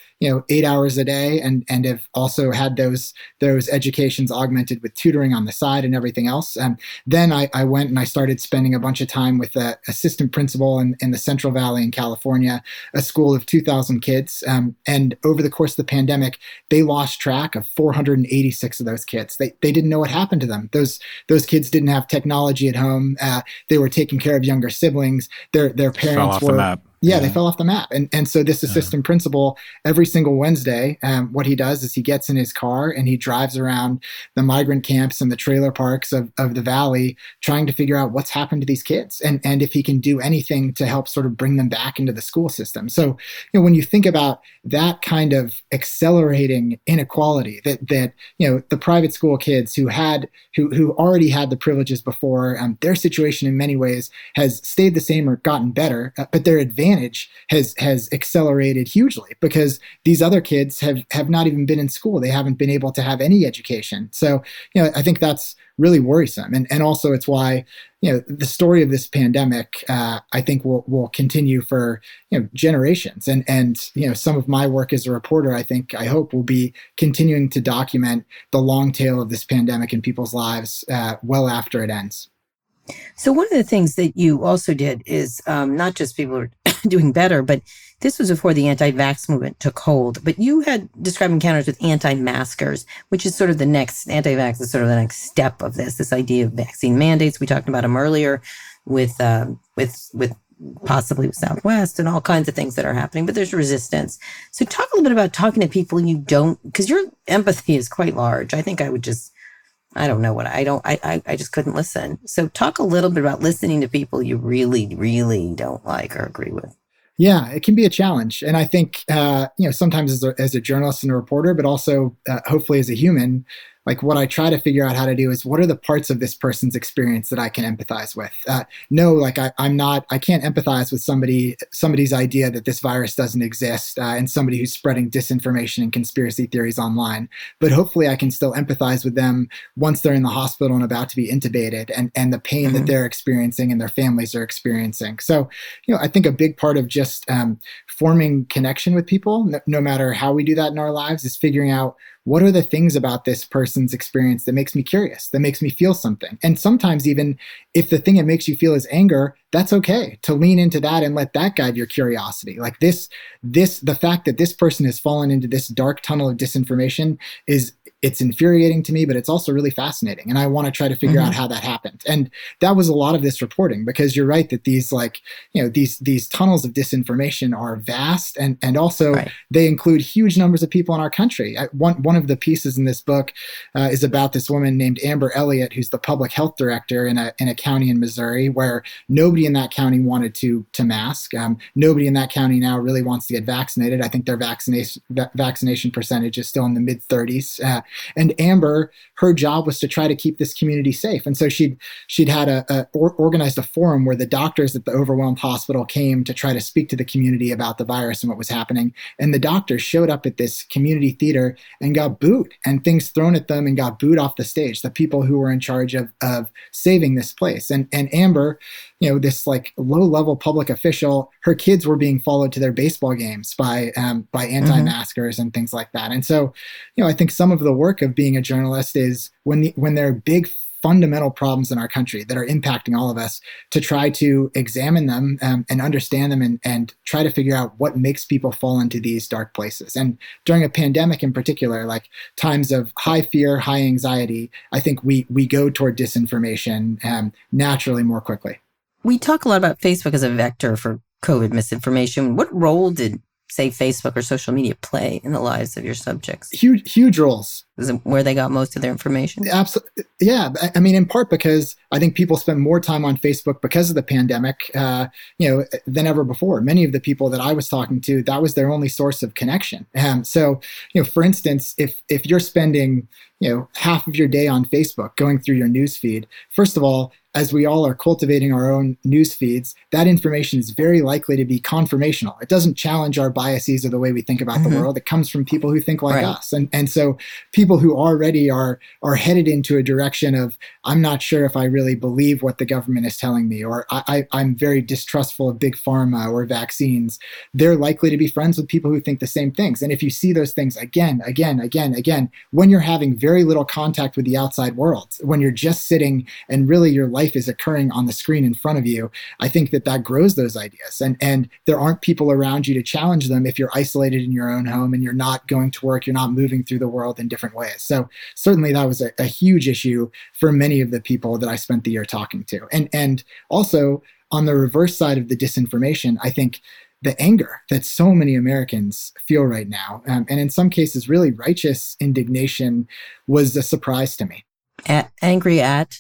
8 hours a day and have also had those educations augmented with tutoring on the side and everything else. Then I went and I started spending a bunch of time with an assistant principal in the Central Valley in California, a school of 2,000 kids. And over the course of the pandemic, they lost track of 486 of those kids. They didn't know what happened to them. Those kids didn't have technology at home. They were taking care of younger siblings. Their parents fell off were the map. Yeah, they fell off the map. And so this assistant principal, every single Wednesday, what he does is he gets in his car and he drives around the migrant camps and the trailer parks of the Valley, trying to figure out what's happened to these kids and if he can do anything to help sort of bring them back into the school system. So, when you think about that kind of accelerating inequality that the private school kids who already had the privileges before, their situation in many ways has stayed the same or gotten better, but their advantage has accelerated hugely because these other kids have not even been in school. They haven't been able to have any education. So, I think that's really worrisome. And also it's why, the story of this pandemic, I think will continue for, generations. And some of my work as a reporter, I hope will be continuing to document the long tail of this pandemic in people's lives well after it ends. So one of the things that you also did is not just people are doing better, but this was before the anti-vax movement took hold. But you had described encounters with anti-maskers, which is sort of the next, anti-vax is sort of the next step of this idea of vaccine mandates. We talked about them earlier with possibly with Southwest and all kinds of things that are happening, but there's resistance. So talk a little bit about talking to people because your empathy is quite large. I think I would just, I don't know what I just couldn't listen. So talk a little bit about listening to people you really, really don't like or agree with. Yeah, it can be a challenge. And I think, sometimes as a journalist and a reporter, but also hopefully as a human, what I try to figure out how to do is what are the parts of this person's experience that I can empathize with? I can't empathize with somebody's idea that this virus doesn't exist and somebody who's spreading disinformation and conspiracy theories online. But hopefully I can still empathize with them once they're in the hospital and about to be intubated and the pain that they're experiencing and their families are experiencing. So, I think a big part of just forming connection with people, no matter how we do that in our lives, is figuring out what are the things about this person's experience that makes me curious, that makes me feel something? And sometimes even if the thing that makes you feel is anger, that's okay to lean into that and let that guide your curiosity. The fact that this person has fallen into this dark tunnel of disinformation it's infuriating to me, but it's also really fascinating. And I want to try to figure out how that happened. And that was a lot of this reporting, because you're right that these these tunnels of disinformation are vast and also they include huge numbers of people in our country. One of the pieces in this book is about this woman named Amber Elliott, who's the public health director in a county in Missouri where nobody in that county wanted to mask. Nobody in that county now really wants to get vaccinated. I think their vaccination percentage is still in the mid 30s. And Amber, her job was to try to keep this community safe. And so she'd had organized a forum where the doctors at the overwhelmed hospital came to try to speak to the community about the virus and what was happening. And the doctors showed up at this community theater and got booed and things thrown at them and got booed off the stage, the people who were in charge of saving this place. And Amber, this low-level public official, her kids were being followed to their baseball games by anti-maskers and things like that. And so, I think some of the work of being a journalist is when there are big fundamental problems in our country that are impacting all of us, to try to examine them and understand them and try to figure out what makes people fall into these dark places. And during a pandemic in particular, like times of high fear, high anxiety, I think we go toward disinformation naturally more quickly. We talk a lot about Facebook as a vector for COVID misinformation. What role did, say, Facebook or social media play in the lives of your subjects? Huge roles. Is it where they got most of their information? Absolutely. Yeah. I mean, in part because I think people spend more time on Facebook because of the pandemic, than ever before. Many of the people that I was talking to, that was their only source of connection. So, for instance, if you're spending, half of your day on Facebook going through your news feed, first of all, as we all are cultivating our own news feeds, that information is very likely to be confirmational. It doesn't challenge our biases or the way we think about the world. It comes from people who think like us. And so people who already are headed into a direction of, I'm not sure if I really believe what the government is telling me, or I'm very distrustful of big pharma or vaccines, they're likely to be friends with people who think the same things. And if you see those things again, when you're having very little contact with the outside world, when you're just sitting and really your life is occurring on the screen in front of you, I think that grows those ideas. And there aren't people around you to challenge them if you're isolated in your own home and you're not going to work, you're not moving through the world in different ways. So certainly that was a huge issue for many of the people that I spent the year talking to. And also on the reverse side of the disinformation, I think the anger that so many Americans feel right now, and in some cases really righteous indignation, was a surprise to me. Angry at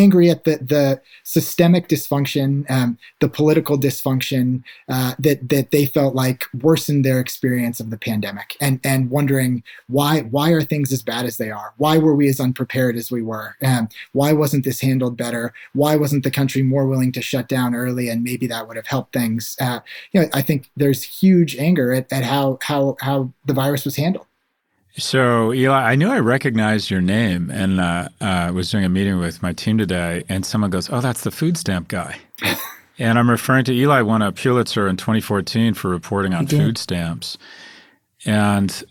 the systemic dysfunction, the political dysfunction that they felt like worsened their experience of the pandemic, and wondering why are things as bad as they are? Why were we as unprepared as we were? Why wasn't this handled better? Why wasn't the country more willing to shut down early, and maybe that would have helped things? I think there's huge anger at how the virus was handled. So, Eli, I knew I recognized your name, and I was doing a meeting with my team today, and someone goes, "Oh, that's the food stamp guy." And I'm referring to Eli won a Pulitzer in 2014 for reporting on food stamps. And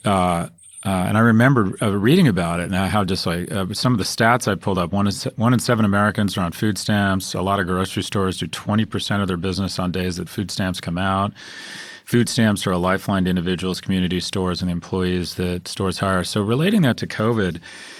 I remember reading about it and how just like some of the stats I pulled up, one in 7 Americans are on food stamps. A lot of grocery stores do 20% of their business on days that food stamps come out. Food stamps are a lifeline to individuals, community stores, and the employees that stores hire. So relating that to COVID,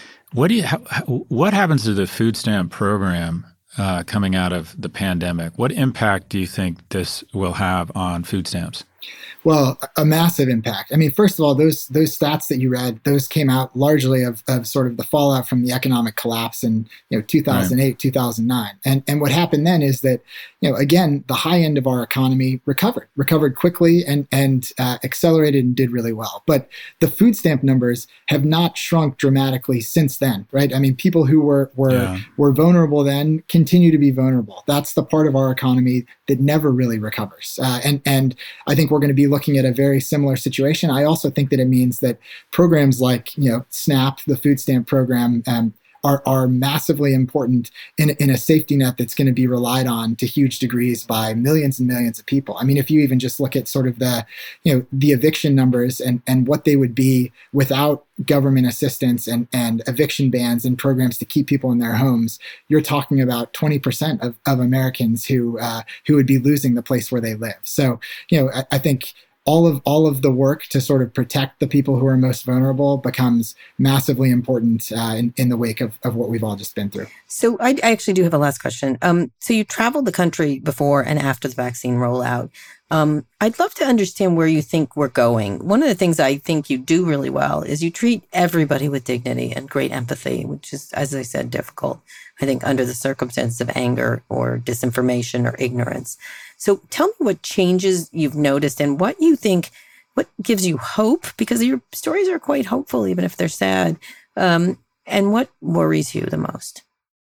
what happens to the food stamp program coming out of the pandemic? What impact do you think this will have on food stamps? Well, a massive impact. I mean, first of all, those stats that you read, those came out largely of sort of the fallout from the economic collapse in 2008, 2009. And what happened then is that, again, the high end of our economy recovered quickly and accelerated and did really well. But the food stamp numbers have not shrunk dramatically since then, right? I mean, people who were vulnerable then continue to be vulnerable. That's the part of our economy that never really recovers. And I think we're going to be looking at a very similar situation. I also think that it means that programs like, SNAP, the food stamp program, are massively important in a safety net that's going to be relied on to huge degrees by millions and millions of people. I mean, if you even just look at sort of the eviction numbers and what they would be without government assistance and eviction bans and programs to keep people in their homes, you're talking about 20% of Americans who would be losing the place where they live. So, I think all of the work to sort of protect the people who are most vulnerable becomes massively important in the wake of what we've all just been through. So I actually do have a last question. So you traveled the country before and after the vaccine rollout. I'd love to understand where you think we're going. One of the things I think you do really well is you treat everybody with dignity and great empathy, which is, as I said, difficult, I think, under the circumstances of anger or disinformation or ignorance. So tell me what changes you've noticed and what you think, what gives you hope, because your stories are quite hopeful, even if they're sad, and what worries you the most?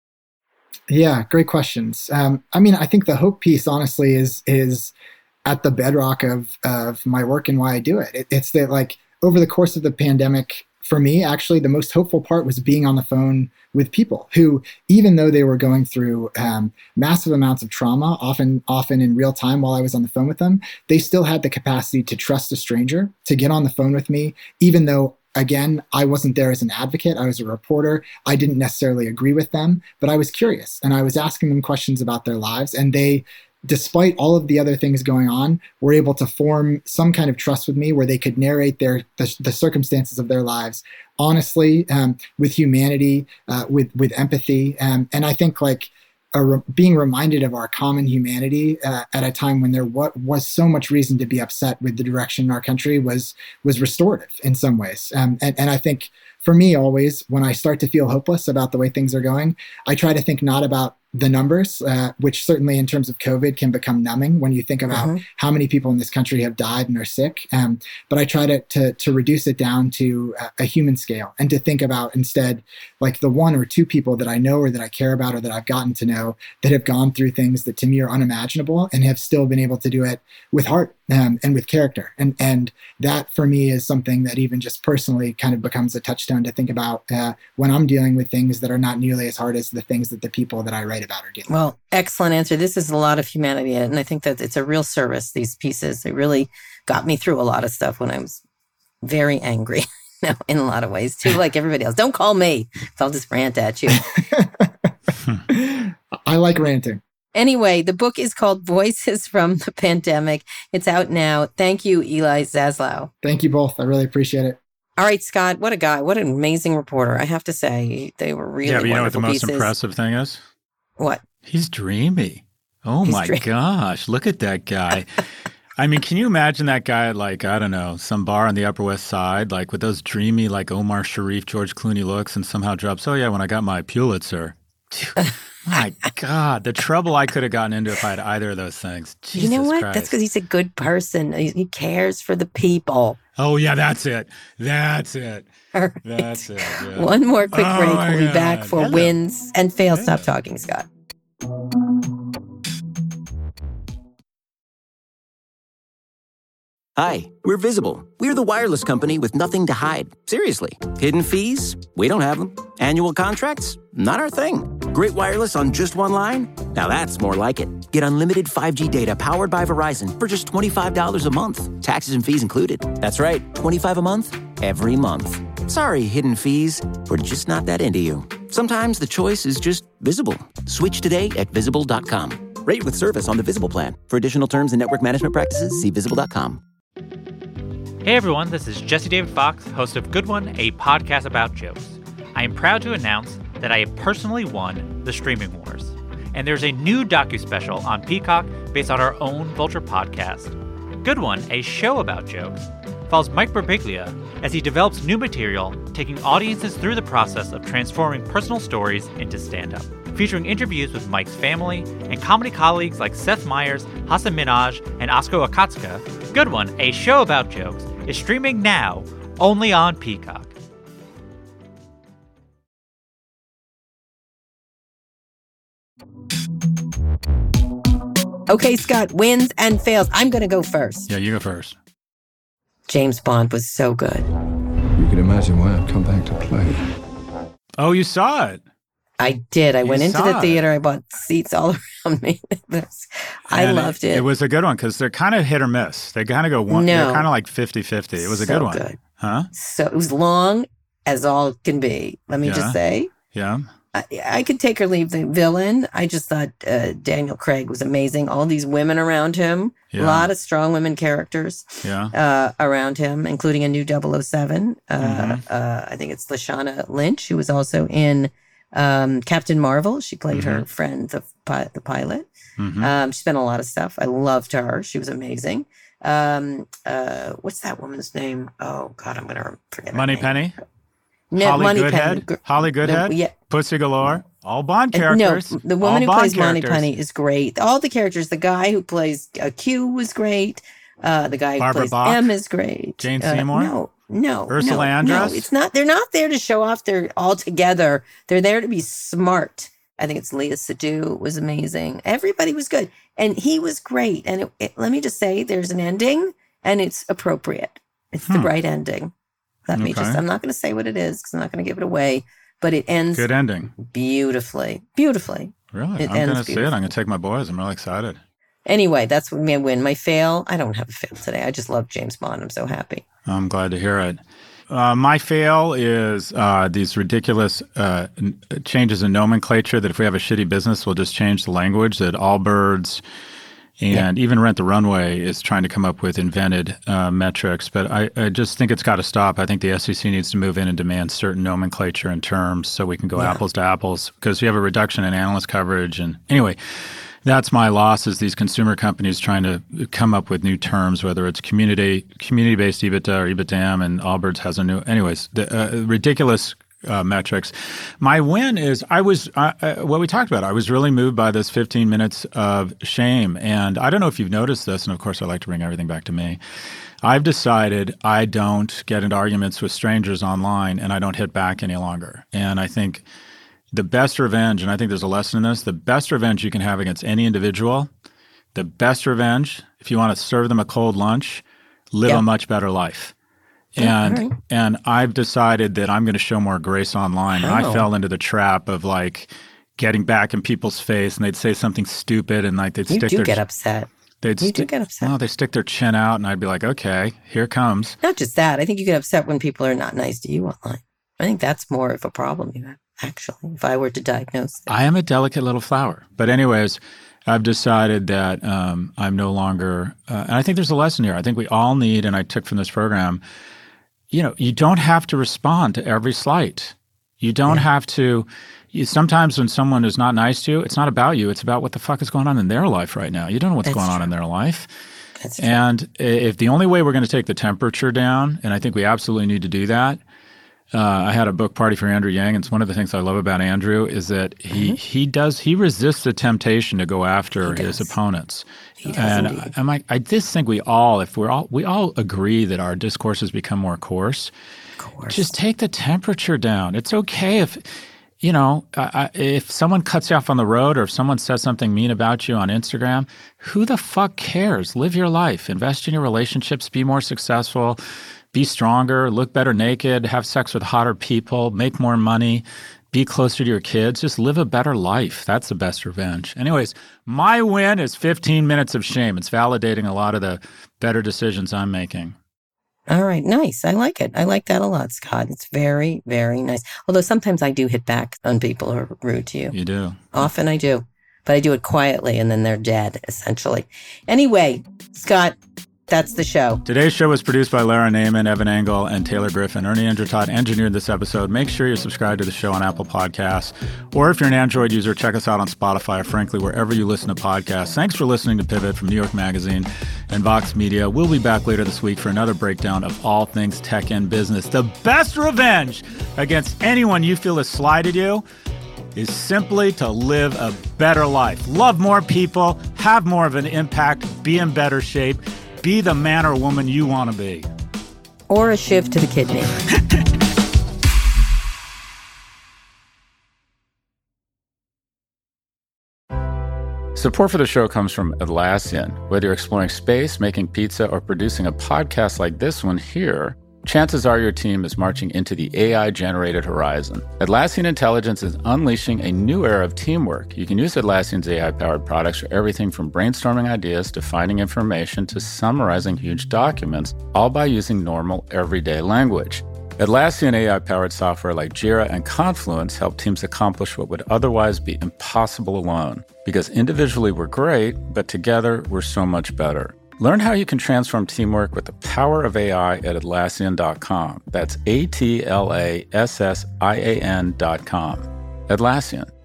Yeah, great questions. I mean, I think the hope piece, honestly, is at the bedrock of my work and why I do it. It's that, like, over the course of the pandemic, for me, actually, the most hopeful part was being on the phone with people who, even though they were going through massive amounts of trauma, often in real time while I was on the phone with them, they still had the capacity to trust a stranger, to get on the phone with me, even though, again, I wasn't there as an advocate. I was a reporter. I didn't necessarily agree with them, but I was curious and I was asking them questions about their lives, and they, despite all of the other things going on, were able to form some kind of trust with me where they could narrate the circumstances of their lives honestly, with humanity, with empathy. And I think, like, being reminded of our common humanity at a time when there was so much reason to be upset with the direction our country was restorative in some ways. And I think for me, always, when I start to feel hopeless about the way things are going, I try to think not about the numbers, which certainly in terms of COVID can become numbing when you think about how many people in this country have died and are sick. But I try to reduce it down to a human scale and to think about instead like the one or two people that I know or that I care about or that I've gotten to know that have gone through things that to me are unimaginable and have still been able to do it with heart and with character. And that for me is something that even just personally kind of becomes a touchstone to think about when I'm dealing with things that are not nearly as hard as the things that the people that I write about are dealing with. Well, excellent answer. This is a lot of humanity in it. And I think that it's a real service, these pieces. They really got me through a lot of stuff when I was very angry. No, in a lot of ways, too, like everybody else. Don't call me. I'll just rant at you. I like ranting. Anyway, the book is called Voices from the Pandemic. It's out now. Thank you, Eli Zaslow. Thank you both. I really appreciate it. All right, Scott, what a guy. What an amazing reporter. I have to say, they were really wonderful. Yeah, but you know what the most pieces. impressive thing is? What? He's dreamy. Oh, my gosh. Look at that guy. I mean, can you imagine that guy at, like, I don't know, some bar on the Upper West Side, like with those dreamy, like Omar Sharif, George Clooney looks, and somehow drops, oh, yeah, when I got my Pulitzer. My God, the trouble I could have gotten into if I had either of those things. Jesus you know what? Christ. That's because he's a good person. He cares for the people. Oh, yeah, that's it. That's it. Right. That's it. Yeah. One more quick break. We'll be God. back for wins and fails. Stop talking, Scott. Hi, we're Visible. We're the wireless company with nothing to hide. Seriously. Hidden fees? We don't have them. Annual contracts? Not our thing. Great wireless on just one line? Now that's more like it. Get unlimited 5G data powered by Verizon for just $25 a month. Taxes and fees included. That's right, $25 a month, every month. Sorry, hidden fees. We're just not that into you. Sometimes the choice is just Visible. Switch today at Visible.com. Rate with service on the Visible plan. For additional terms and network management practices, see Visible.com. Hey everyone, this is Jesse David Fox, host of Good One, a podcast about jokes. I am proud to announce that I have personally won the Streaming Wars. And there's a new docu-special on Peacock based on our own Vulture podcast. Good One, a show about jokes, follows Mike Birbiglia as he develops new material, taking audiences through the process of transforming personal stories into stand-up. Featuring interviews with Mike's family and comedy colleagues like Seth Meyers, Hasan Minhaj, and Oskar Akatsuka, Good One, a show about jokes, is streaming now only on Peacock. Okay, Scott, wins and fails. I'm going to go first. Yeah, you go first. James Bond was so good. You can imagine why I've come back to play. Oh, you saw it. I did. I went into the theater. I bought seats all around me. I loved it. It was a good one because they're kind of hit or miss. They kind of go one. They're kind of like 50-50. It was a good one. Good. Huh? So it was long as all can be. Let me just say. Yeah. I could take or leave the villain. I just thought Daniel Craig was amazing. All these women around him. A lot of strong women characters around him, including a new 007. I think it's Lashana Lynch, who was also in Captain Marvel. She played her friend, the pilot. She's been in a lot of stuff. I loved her. She was amazing. What's that woman's name? Oh, God, I'm going to forget her name. Penny? No, Holly Money Goodhead? Penny. Holly Goodhead? Yeah. Pussy Galore? All Bond characters. No, the woman who plays Money Penny is great. All the characters. The guy who plays Q was great. The guy who plays Bach? M is great. Jane Seymour? No. Ursula Andress? No, it's not. They're not there to show off. They're all together. They're there to be smart. I think it's Léa Seydoux was amazing. Everybody was good. And he was great. And let me just say, there's an ending and it's appropriate. It's the right ending. I'm not going to say what it is because I'm not going to give it away, but it ends. Good ending. Beautifully. Really? I'm going to see it. I'm going to take my boys. I'm really excited. Anyway, that's my win. My fail, I don't have a fail today. I just love James Bond. I'm so happy. I'm glad to hear it. My fail is these ridiculous changes in nomenclature that if we have a shitty business, we'll just change the language, that Allbirds And even Rent the Runway is trying to come up with invented metrics. But I just think it's got to stop. I think the SEC needs to move in and demand certain nomenclature and terms so we can go apples to apples, because you have a reduction in analyst coverage. And anyway, that's my loss, is these consumer companies trying to come up with new terms, whether it's community-based EBITDA or EBITDAM, and Allbirds has a new – anyways, ridiculous metrics. My win is what we talked about. I was really moved by this 15 minutes of shame. And I don't know if you've noticed this, and of course I like to bring everything back to me. I've decided I don't get into arguments with strangers online, and I don't hit back any longer. And I think the best revenge, and I think there's a lesson in this, the best revenge you can have against any individual, the best revenge, if you want to serve them a cold lunch, live a much better life. And I've decided that I'm going to show more grace online. And I fell into the trap of like getting back in people's face, and they'd say something stupid, and like they'd stick their You do get upset. Well, they stick their chin out, and I'd be like, okay, here it comes. Not just that. I think you get upset when people are not nice to you online. I think that's more of a problem you have, actually, if I were to diagnose it. I am a delicate little flower. But anyways, I've decided that I'm no longer and I think there's a lesson here. I think we all need, and I took from this program, you don't have to respond to every slight. You don't have to sometimes when someone is not nice to you, it's not about you. It's about what the fuck is going on in their life right now. You don't know what's going on in their life. That's true. And if the only way we're going to take the temperature down, and I think we absolutely need to do that, I had a book party for Andrew Yang, and it's one of the things I love about Andrew is that he resists the temptation to go after his opponents. I just think we all agree that our discourses become more coarse. Just take the temperature down. It's okay if someone cuts you off on the road, or if someone says something mean about you on Instagram, who the fuck cares? Live your life. Invest in your relationships. Be more successful. Be stronger. Look better naked. Have sex with hotter people. Make more money. Be closer to your kids. Just live a better life. That's the best revenge. Anyways, my win is 15 minutes of shame. It's validating a lot of the better decisions I'm making. All right. Nice. I like it. I like that a lot, Scott. It's very, very nice. Although sometimes I do hit back on people who are rude to you. You do. Often I do. But I do it quietly, and then they're dead, essentially. Anyway, Scott, that's the show. Today's show was produced by Lara Naiman, Evan Engel, and Taylor Griffin. Ernie Indratot engineered this episode. Make sure you're subscribed to the show on Apple Podcasts. Or if you're an Android user, check us out on Spotify, or frankly, wherever you listen to podcasts. Thanks for listening to Pivot from New York Magazine and Vox Media. We'll be back later this week for another breakdown of all things tech and business. The best revenge against anyone you feel has slighted you is simply to live a better life. Love more people, have more of an impact, be in better shape. Be the man or woman you want to be. Or a shiv to the kidney. Support for the show comes from Atlassian. Whether you're exploring space, making pizza, or producing a podcast like this one here, chances are your team is marching into the AI-generated horizon. Atlassian Intelligence is unleashing a new era of teamwork. You can use Atlassian's AI-powered products for everything from brainstorming ideas to finding information to summarizing huge documents, all by using normal, everyday language. Atlassian AI-powered software like Jira and Confluence help teams accomplish what would otherwise be impossible alone. Because individually we're great, but together we're so much better. Learn how you can transform teamwork with the power of AI at Atlassian.com. That's Atlassian.com. Atlassian.